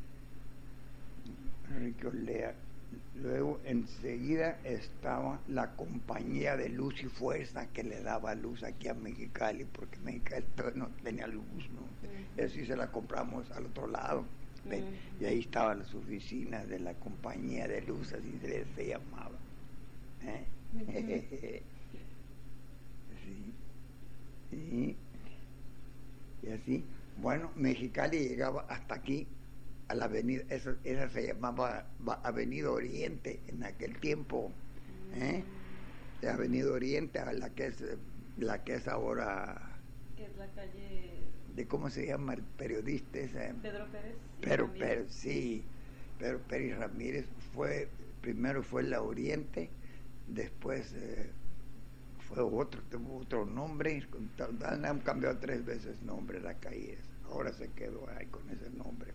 Enrique Olea. Luego enseguida estaba la compañía de luz y fuerza que le daba luz aquí a Mexicali, porque Mexicali no tenía luz, ¿no? Y así se la compramos al otro lado. Mm. Y ahí estaban las oficinas de la compañía de luz, así se, se llamaba. ¿Eh? Mm-hmm. Sí. Y, y así, bueno, Mexicali llegaba hasta aquí, a la avenida, esa, esa se llamaba Avenida Oriente en aquel tiempo, ¿eh? La Avenida Oriente, a la que es la que es ahora, que es la calle de cómo se llama el periodista ese, Pedro Pérez. Pedro Pérez, sí, Pedro Pérez Ramírez. Fue, primero fue la Oriente, después eh, fue otro, tuvo otro nombre, han cambiado tres veces nombre la calle, ahora se quedó ahí con ese nombre.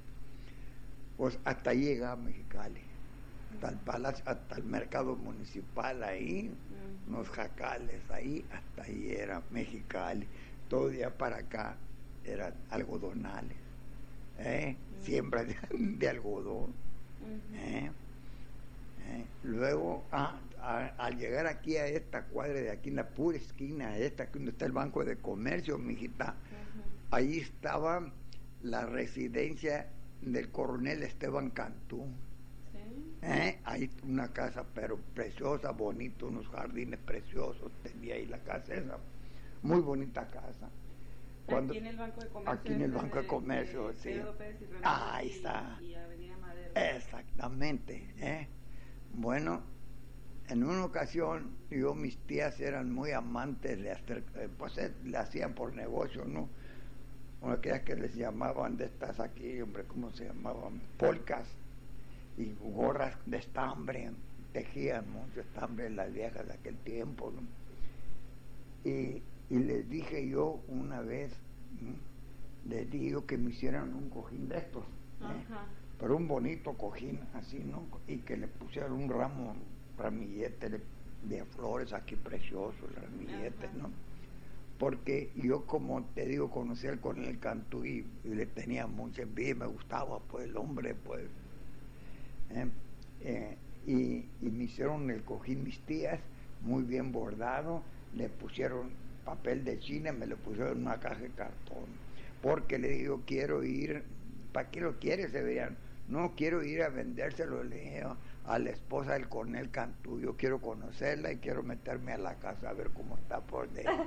Pues hasta ahí llegaba Mexicali, hasta el palacio, hasta el mercado municipal ahí, uh-huh. Unos jacales ahí, hasta ahí era Mexicali. Todo día para acá eran algodonales, ¿eh? Uh-huh. Siembra de, de algodón. Uh-huh. ¿eh? ¿Eh? Luego, ah, a, al llegar aquí a esta cuadra de aquí, en la pura esquina, esta donde está el Banco de Comercio, mijita, uh-huh. Ahí estaba la residencia del coronel Esteban Cantú. ¿Sí? ¿Eh? Hay una casa pero preciosa, bonita, unos jardines preciosos, tenía ahí la casa esa, muy bonita casa. Cuando, aquí en el Banco de Comercio. Aquí en el Banco de, de Comercio, de, sí. Pedro Pérez y ah, ahí está. Y Avenida Madero. Exactamente. ¿eh? Bueno, en una ocasión, yo, mis tías eran muy amantes de hacer, pues le hacían por negocio, ¿no? Aquellas que les llamaban de estas aquí, hombre, ¿cómo se llamaban? Polcas y gorras de estambre, tejían mucho estambre las viejas de aquel tiempo, ¿no? Y, y les dije yo una vez, ¿no? Les dije yo que me hicieran un cojín de estos, ¿eh? Pero un bonito cojín así, ¿no? Y que le pusieran un ramo, ramillete de, de flores aquí precioso, el ramillete, ajá. ¿No? Porque yo, como te digo, conocí al coronel Cantú y, y le tenía mucha envidia, me gustaba pues el hombre, pues. ¿eh? Eh, y, y me hicieron el cojín mis tías, muy bien bordado, le pusieron papel de China, me lo pusieron en una caja de cartón. Porque le digo, quiero ir, ¿para qué lo quieres? Se veían, no, quiero ir a vendérselo, le dije, a la esposa del coronel Cantú, yo quiero conocerla y quiero meterme a la casa a ver cómo está por dentro.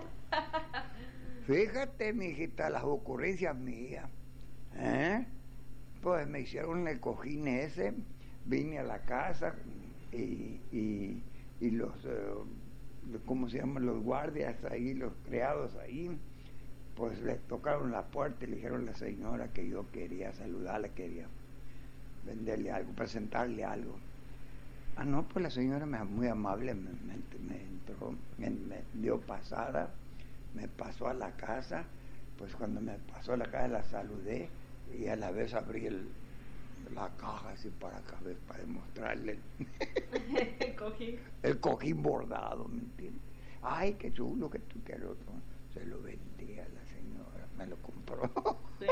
Fíjate, mijita, las ocurrencias mías, ¿eh? Pues me hicieron el cojín ese, vine a la casa y, y, y los, uh, ¿cómo se llaman? Los guardias ahí, los criados ahí, pues le tocaron la puerta y le dijeron a la señora que yo quería saludarla, quería venderle algo, presentarle algo. Ah, no, pues la señora me, muy amable me, me, me entró, me, me dio pasada, me pasó a la casa, pues cuando me pasó a la casa la saludé y a la vez abrí el, la caja así para acá, para demostrarle el, el cojín. El cojín bordado, ¿me entiendes? Ay, qué chulo que tú quieres otro. Se lo vendí a la señora, me lo compró. ¿Sí?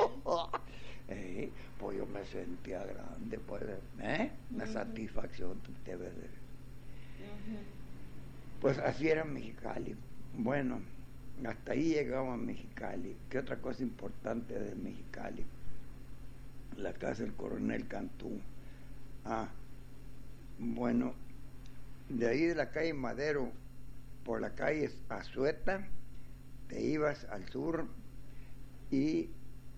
Eh, pues yo me sentía grande, pues, ¿eh? Una uh-huh. satisfacción, tú debes ver. Uh-huh. Pues así era Mexicali. Bueno, hasta ahí llegamos a Mexicali. ¿Qué otra cosa importante de Mexicali? La casa del coronel Cantú. Ah, bueno, de ahí de la calle Madero, por la calle Azueta, te ibas al sur y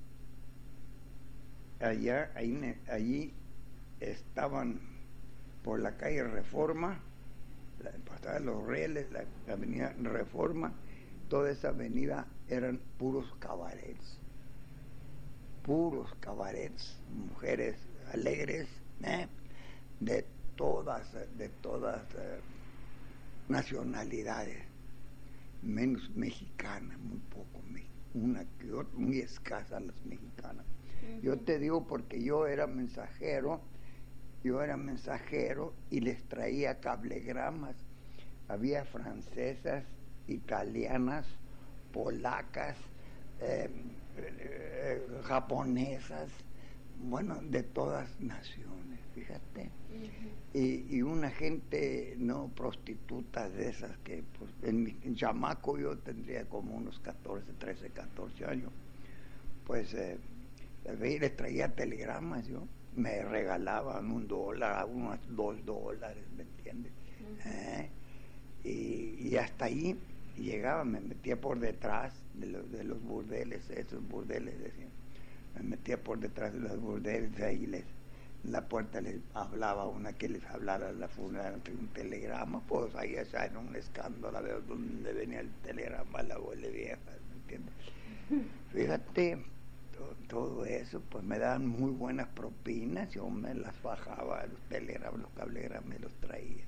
allá, ahí, allí estaban por la calle Reforma, la, pasaban los rieles, la avenida Reforma, toda esa avenida eran puros cabarets, puros cabarets, mujeres alegres, ¿eh? de todas, de todas eh, nacionalidades, menos mexicanas, muy poco, una que otra, muy escasas las mexicanas. Uh-huh. Yo te digo porque yo era mensajero, yo era mensajero y les traía cablegramas. Había francesas, italianas, polacas, eh, eh, japonesas, bueno, de todas naciones, fíjate. Uh-huh. y, y una gente, no, prostitutas de esas que, pues, en mi en chamaco yo tendría como unos catorce, trece, catorce años, pues eh, les traía telegramas, yo, me regalaban un dólar, unos dos dólares, ¿me entiendes? Uh-huh. ¿Eh? Y, y hasta ahí llegaba, me metía por detrás de, lo, de los burdeles, esos burdeles, decían, me metía por detrás de los burdeles, ahí les, en la puerta les hablaba una que les hablara a la fulana, un telegrama, pues ahí ya era un escándalo, a ver dónde venía el telegrama, la abuela vieja, ¿me entiendes? Fíjate, todo, todo eso, pues me daban muy buenas propinas, yo me las bajaba, los telegramas, los cablegramas, me los traía.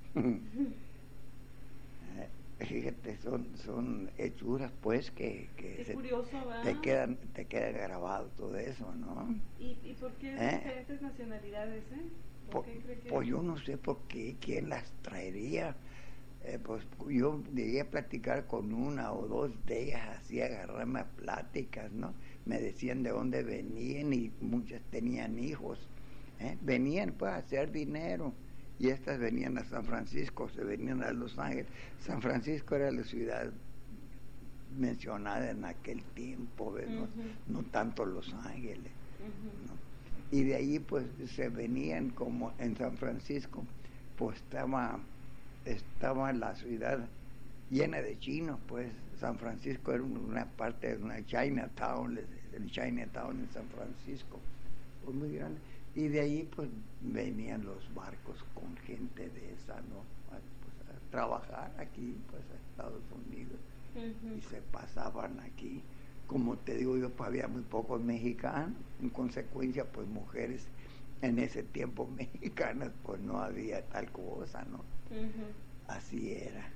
Fíjate, son, son hechuras pues que, que qué curioso, te quedan, te queda grabado todo eso, ¿no? ¿Y, y por qué ¿Eh? diferentes nacionalidades, eh? ¿Por Po, qué cree que pues yo no sé por qué, quién las traería. Eh, pues yo llegué a platicar con una o dos de ellas, así agarrarme a pláticas, ¿no? Me decían de dónde venían y muchas tenían hijos, ¿eh? Venían pues a hacer dinero. Y estas venían a San Francisco, se venían a Los Ángeles. San Francisco era la ciudad mencionada en aquel tiempo, ¿no? Uh-huh. No tanto Los Ángeles. Uh-huh. ¿No? Y de ahí pues se venían como en San Francisco, pues estaba, estaba la ciudad llena de chinos, pues San Francisco era una parte de una Chinatown, el Chinatown en San Francisco, pues muy grande. Y de ahí pues venían los barcos con gente de esa, ¿no? A, pues, a trabajar aquí, pues a Estados Unidos. Uh-huh. Y se pasaban aquí. Como te digo yo, pues había muy pocos mexicanos. En consecuencia, pues mujeres en ese tiempo mexicanas, pues no había tal cosa, ¿no? Uh-huh. Así era.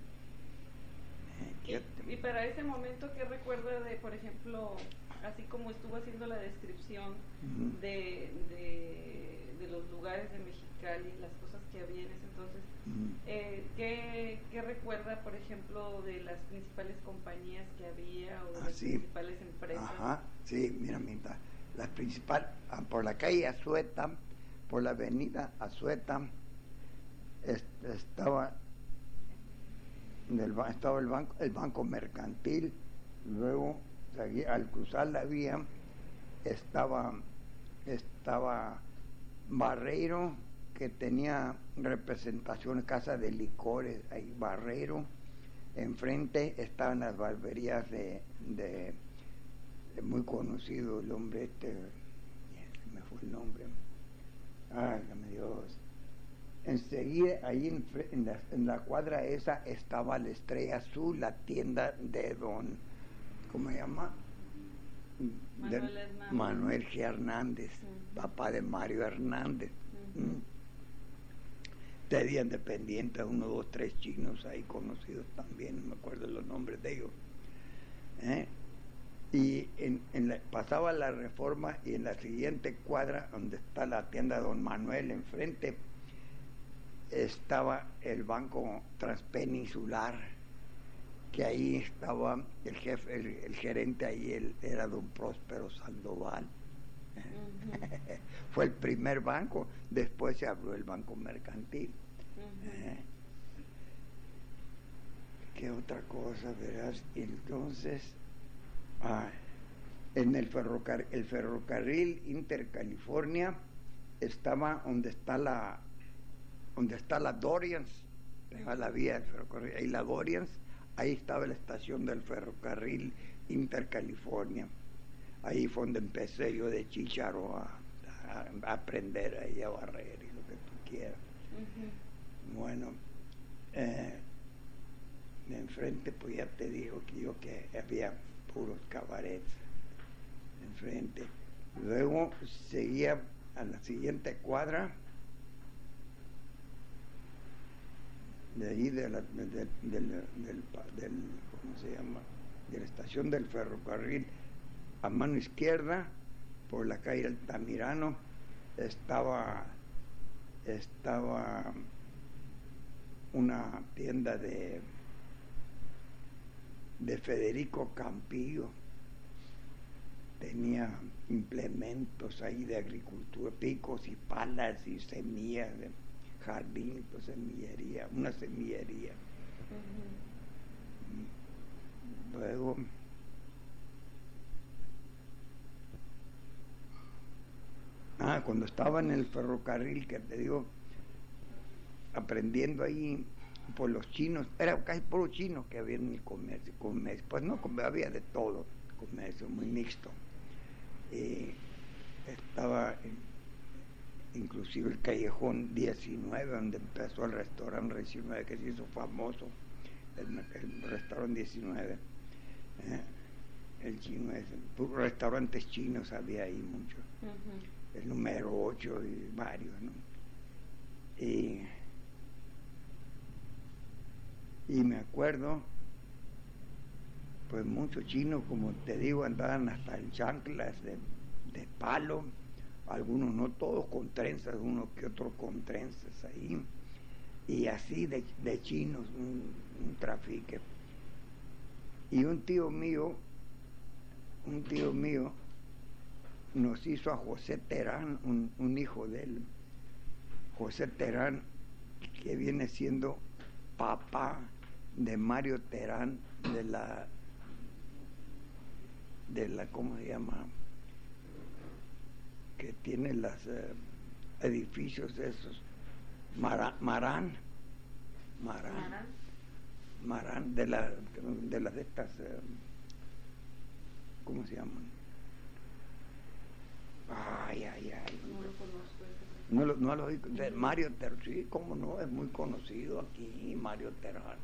Eh, y, y para ese momento, ¿qué recuerda de, por ejemplo, así como estuvo haciendo la descripción uh-huh. de, de, de los lugares de Mexicali, las cosas que había en ese entonces, uh-huh. eh, ¿qué, ¿qué recuerda, por ejemplo, de las principales compañías que había o de ah, las sí. principales empresas? Ajá, sí, mira, mira, las principales, por la calle Azueta, por la avenida Azueta, est, estaba, del, estaba el banco, el banco mercantil, luego al cruzar la vía estaba estaba Barreiro, que tenía representación, casa de licores, ahí Barreiro, enfrente estaban las barberías de, de, de muy conocido el hombre este, me fue el nombre, válgame Dios. Enseguida ahí en, en, la, en la cuadra esa estaba la Estrella Azul, la tienda de don, ¿cómo se llama? Manuel, de Manuel G. Hernández, uh-huh. papá de Mario Hernández. Uh-huh. Mm. Tenía independiente, uno, dos, tres chinos ahí conocidos también, no me acuerdo los nombres de ellos. ¿Eh? Y en, en la, pasaba la Reforma y en la siguiente cuadra, donde está la tienda de don Manuel enfrente, estaba el Banco Transpeninsular, que ahí estaba el jefe, el, el gerente ahí, él era don Próspero Sandoval. Uh-huh. Fue el primer banco, después se abrió el Banco Mercantil. Uh-huh. ¿Eh? ¿Qué otra cosa, verás? Entonces, ah, en el ferrocarril, el ferrocarril Intercalifornia estaba donde está la donde está la Dorians, uh-huh. la vía del ferrocarril, ahí la Dorians, ahí estaba la estación del ferrocarril Intercalifornia. Ahí fue donde empecé yo de chícharo a, a, a aprender ahí a barrer y lo que tú quieras. Uh-huh. Bueno, eh, enfrente, pues ya te digo que yo que había puros cabarets enfrente. Luego seguía a la siguiente cuadra, de ahí de la, de, de, del, del, del, ¿cómo se llama? De la estación del ferrocarril, a mano izquierda, por la calle Altamirano, estaba, estaba una tienda de, de Federico Campillo. Tenía implementos ahí de agricultura, picos y palas y semillas de jardín, pues, semillería, una semillería. Uh-huh. Luego ah, cuando estaba en el ferrocarril, que te digo, aprendiendo ahí por los chinos, era casi puro chino que había en el comercio, comercio, pues no, había de todo, comercio muy mixto. Eh, estaba en, inclusive el callejón diecinueve, donde empezó el restaurante diecinueve, que se hizo famoso, el, el restaurante diecinueve, eh, el chino es, restaurantes chinos había ahí muchos, uh-huh. El número ocho y varios, ¿no? Y, y me acuerdo, pues muchos chinos, como te digo, andaban hasta en chanclas de, de palo, algunos no todos con trenzas, uno que otro con trenzas ahí, y así de, de chinos, un, un trafique. Y un tío mío, un tío mío, nos hizo a José Terán, un, un hijo de él, José Terán, que viene siendo papá de Mario Terán, de la de la, ¿cómo se llama? Que tiene los eh, edificios esos, Marán, Marán, Marán, Marán, de la, de las de estas, eh, ¿cómo se llaman? Ay, ay, ay. No lo conozco. No lo, no lo de Mario Terán, sí, cómo no, es muy conocido aquí, Mario Terán.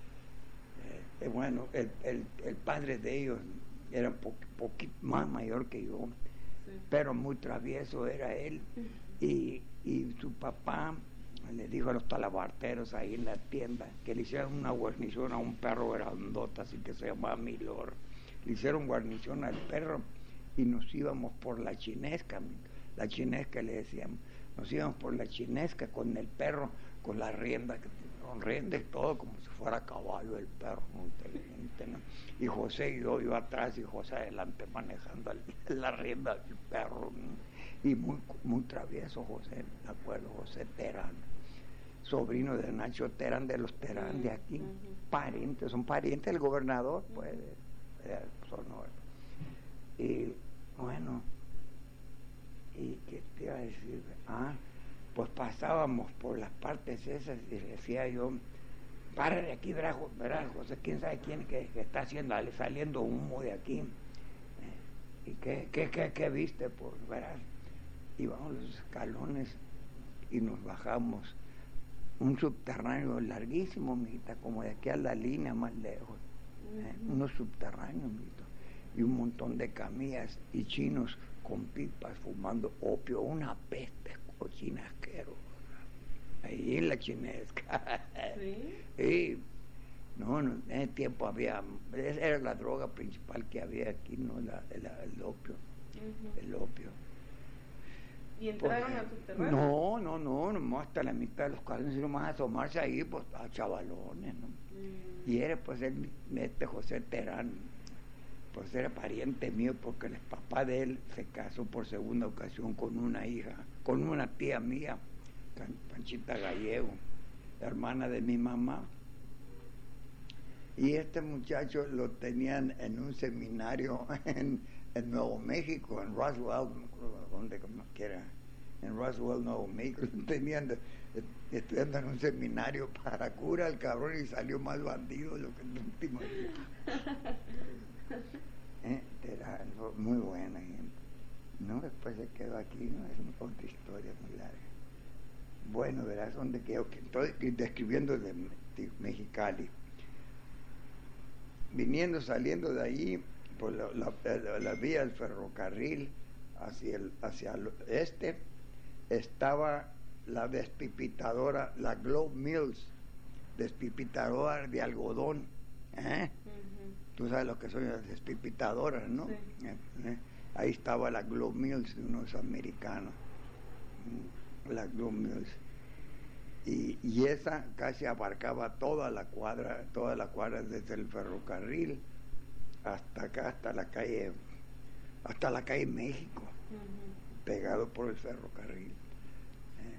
Eh, eh, bueno, el, el, el padre de ellos era un poquito más mayor que yo, sí, pero muy travieso era él, y, y su papá le dijo a los talabarteros ahí en la tienda que le hicieran una guarnición a un perro grandota, así que se llamaba Milor. Le hicieron guarnición al perro y nos íbamos por la chinesca, la chinesca le decíamos, nos íbamos por la chinesca con el perro, con la rienda, con rienda y todo, como si fuera caballo el perro, ¿no? Y José y yo, yo atrás y José adelante manejando la rienda del perro, ¿no? Y muy, muy travieso José, me acuerdo, José Terán, sobrino de Nacho Terán, de los Terán de aquí, uh-huh. Parientes, son parientes del gobernador, pues, de Sonora. Y bueno, ¿y qué te iba a decir? Ah, pues pasábamos por las partes esas y decía yo, párale aquí, verás, verás, José, quién sabe quién que, que está haciendo, saliendo humo de aquí. ¿Y qué, qué, qué, qué viste? Pues verás, íbamos los escalones y nos bajamos un subterráneo larguísimo, mijita, como de aquí a la línea más lejos, ¿eh? Uh-huh. Unos subterráneos, mijita, y un montón de camillas y chinos con pipas fumando opio, una peste cochina asquerosa, ahí en la chinesca. ¿Sí? Sí. No, no, en ese tiempo había, era la droga principal que había aquí, ¿no? La, la, el opio, uh-huh. El opio. ¿Y entraron pues, al subterráneo? No, no, no, nomás hasta la mitad de los calores, y nomás asomarse ahí, pues, a chavalones, ¿no? Mm. Y era, pues, el, este José Terán, pues, era pariente mío, porque el papá de él se casó por segunda ocasión con una hija, con una tía mía, Panchita Gallego, hermana de mi mamá. Y este muchacho lo tenían en un seminario en, en Nuevo México, en Roswell, donde como quiera, en Roswell, Nuevo México, lo tenían de, de, estudiando en un seminario para cura al cabrón y salió más bandido lo que el último día. ¿Eh? Era muy buena gente. No, después se quedó aquí, no es otra historia muy larga. Bueno, verás dónde quedo, que estoy describiendo de Mexicali. viniendo, saliendo de allí, por la, la, la, la vía del ferrocarril hacia el, hacia el este, estaba la despipitadora, la Globe Mills, despipitadora de algodón. ¿eh? Uh-huh. Tú sabes lo que son las despipitadoras, ¿no? Sí. ¿Eh? ¿Eh? Ahí estaba la Globe Mills de unos americanos, la Globe Mills. Y, y esa casi abarcaba toda la cuadra, toda la cuadra desde el ferrocarril hasta acá, hasta la calle, hasta la calle México, uh-huh. pegado por el ferrocarril. Eh,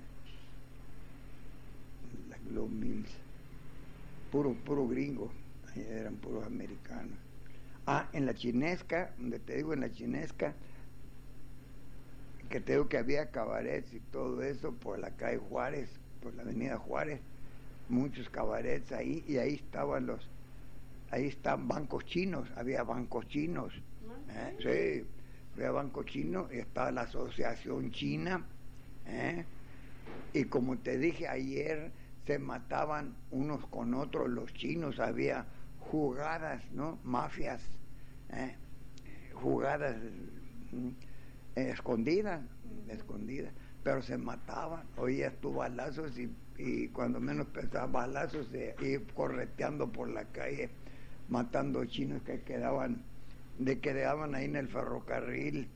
la Globe Mills, puro, puro gringo, eran puros americanos. Ah, en la Chinesca, donde te digo, en la Chinesca, que te digo que había cabarets y todo eso por la calle Juárez, por la avenida Juárez, muchos cabarets ahí, y ahí estaban los, ahí están bancos chinos, había bancos chinos, ¿eh? Sí, había bancos chinos, y estaba la asociación china, ¿eh? Y como te dije ayer, se mataban unos con otros los chinos, había jugadas, ¿no? Mafias, ¿eh? jugadas eh, escondidas, escondidas, pero se mataban, oías tú balazos y, y cuando menos pensaban balazos de ir correteando por la calle, matando chinos que quedaban, de que quedaban ahí en el ferrocarril.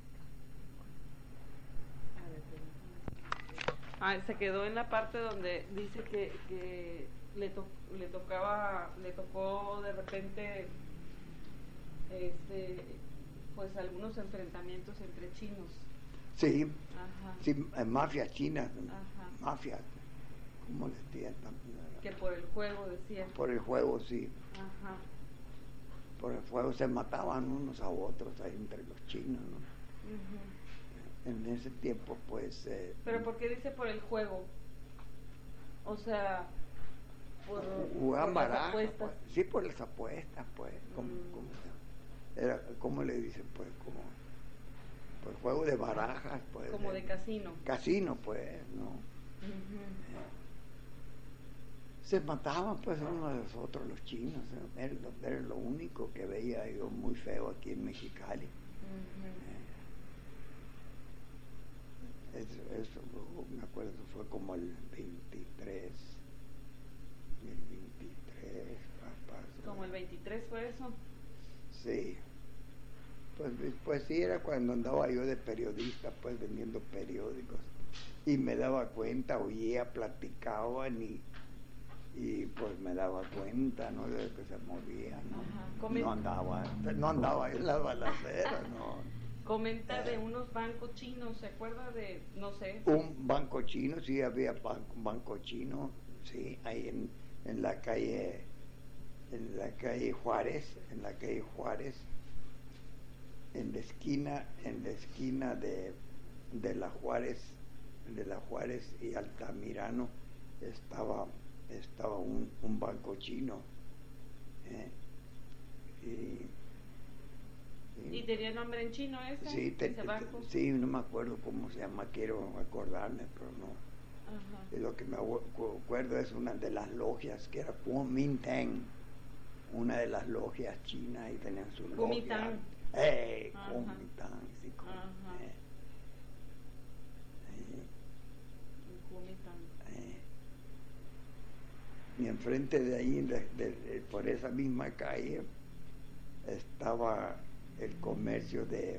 Ah, se quedó en la parte donde dice que, que le, to, le tocaba, le tocó de repente, este, pues algunos enfrentamientos entre chinos. Sí, Ajá. sí, mafias chinas, Ajá. mafias, ¿cómo les decían? Que por el juego decían. Por el juego, sí. Ajá. Por el juego se mataban unos a otros ahí entre los chinos, ¿no? Uh-huh. En ese tiempo, pues... Eh, ¿Pero por qué dice por el juego? O sea, por, jugaban por las baraja, apuestas. Pues. Sí, por las apuestas, pues. ¿Cómo, mm. cómo, era, ¿cómo le dicen, pues? Como, por juego de barajas, pues. Como de, de casino. Casino, pues, ¿no? Uh-huh. Eh, se mataban, pues, unos de los otros, los chinos. ¿eh? Era, lo, era lo único que veía yo muy feo aquí en Mexicali. Uh-huh. Eh, Eso, eso, me acuerdo, fue como el veintitrés, el veintitrés, papá. ¿Como el veintitrés fue eso? Sí, pues, pues sí, era cuando andaba yo de periodista, pues vendiendo periódicos, y me daba cuenta, oía, platicaban, y, y pues me daba cuenta, ¿no?, de que se movían, ¿no? No andaba, no andaba en la balacera, no. Comenta de unos bancos chinos, ¿se acuerda de, no sé? Un banco chino, sí, había banco, un banco chino, sí, ahí en, en la calle, en la calle Juárez, en la calle Juárez, en la esquina, en la esquina de, de la Juárez, de la Juárez y Altamirano, estaba, estaba un, un banco chino, ¿eh? y ¿Y tenía nombre en chino ese? Sí, te, ese banco? Te, sí, no me acuerdo cómo se llama, quiero acordarme, pero no. Ajá. Y lo que me acuerdo es una de las logias, que era Kuomintang, una de las logias chinas, y tenían su logia. Kuomintang. ¡Eh! Kuomintang, sí, como, Ajá. eh. Kuomintang. Eh. Y enfrente de ahí, de, de, de, por esa misma calle, estaba el comercio de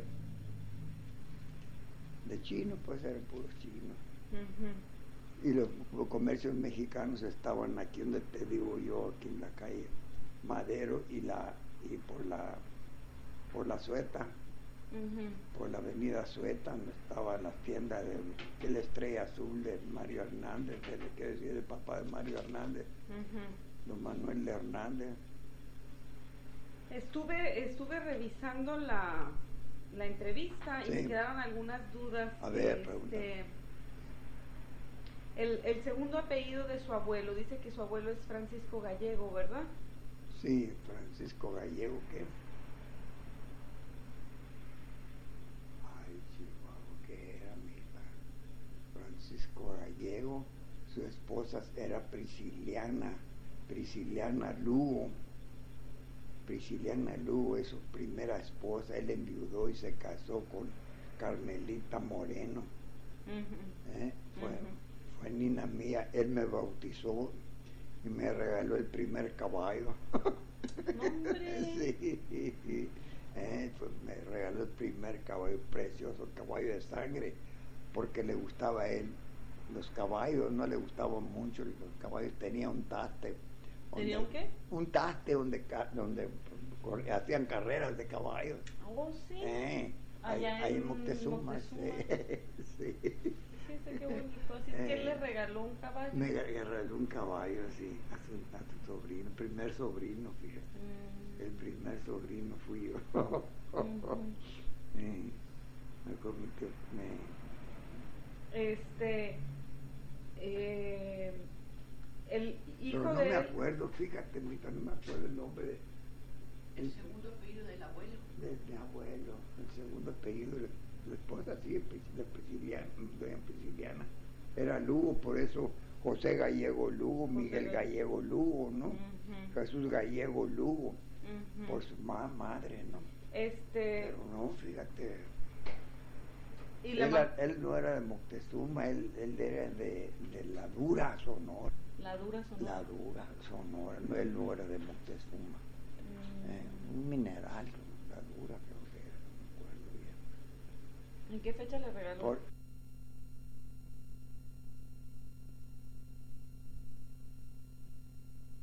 de chinos, pues eran puros chinos. Uh-huh. Y los, los comercios mexicanos estaban aquí donde te digo yo, aquí en la calle Madero y la y por la por la Sueta, uh-huh. por la avenida Sueta, donde estaba la tienda de, de la Estrella Azul de Mario Hernández, de, que decía el papá de Mario Hernández, uh-huh. don Manuel Hernández. Estuve, estuve revisando la, la entrevista, sí. Y me quedaron algunas dudas. A ver, este, el, el segundo apellido de su abuelo, dice que su abuelo es Francisco Gallego, ¿verdad? Sí, Francisco Gallego, ¿qué? Ay, Chihuahua, ¿qué era, mija? Francisco Gallego, su esposa era Prisciliana, Prisciliana Lugo. Prisciliana Lugo es su primera esposa, él enviudó y se casó con Carmelita Moreno. Ujú. ¿eh? Fue, Ujú. fue nina mía, él me bautizó y me regaló el primer caballo. ¡Hombre! Sí, eh, pues me regaló el primer caballo precioso, el caballo de sangre, porque le gustaba a él. Los caballos no le gustaban mucho, los caballos tenían un taste. ¿Tenía donde- un qué? Un taste donde, ca- donde corre- hacían carreras de caballos. Oh, sí. Eh, ahí, Allá ahí en en Moctezuma, Moctezuma. sí, sí. Fíjese qué bonito. Así es que él Eh, le regaló un caballo. Me regaló un caballo así a su, a su sobrino, primer sobrino, fíjate. Mm. El primer sobrino fui yo. Ujú. Eh, me acuerdo que me- Este. Eh, el hijo Pero no de me él. acuerdo, fíjate, ahorita no me acuerdo el nombre de, El segundo apellido del abuelo. de mi abuelo, el segundo apellido de la esposa, sí, de Pris- de Prisciliana, doña Prisciliana. Era Lugo, por eso José Gallego Lugo, José Miguel Gallego. Gallego Lugo, ¿no? Ujú. Jesús Gallego Lugo, Ujú. por su ma- madre, ¿no? Este. Pero no, fíjate. Y la Él, ma- él no era de Moctezuma, él, él era de, de La Dura, Sonora. La dura sonora. La Dura, Sonora, no, él no era de Moctezuma. Mm. Eh, un mineral, La Dura creo que era, no me acuerdo bien. ¿En qué fecha le regaló? Por,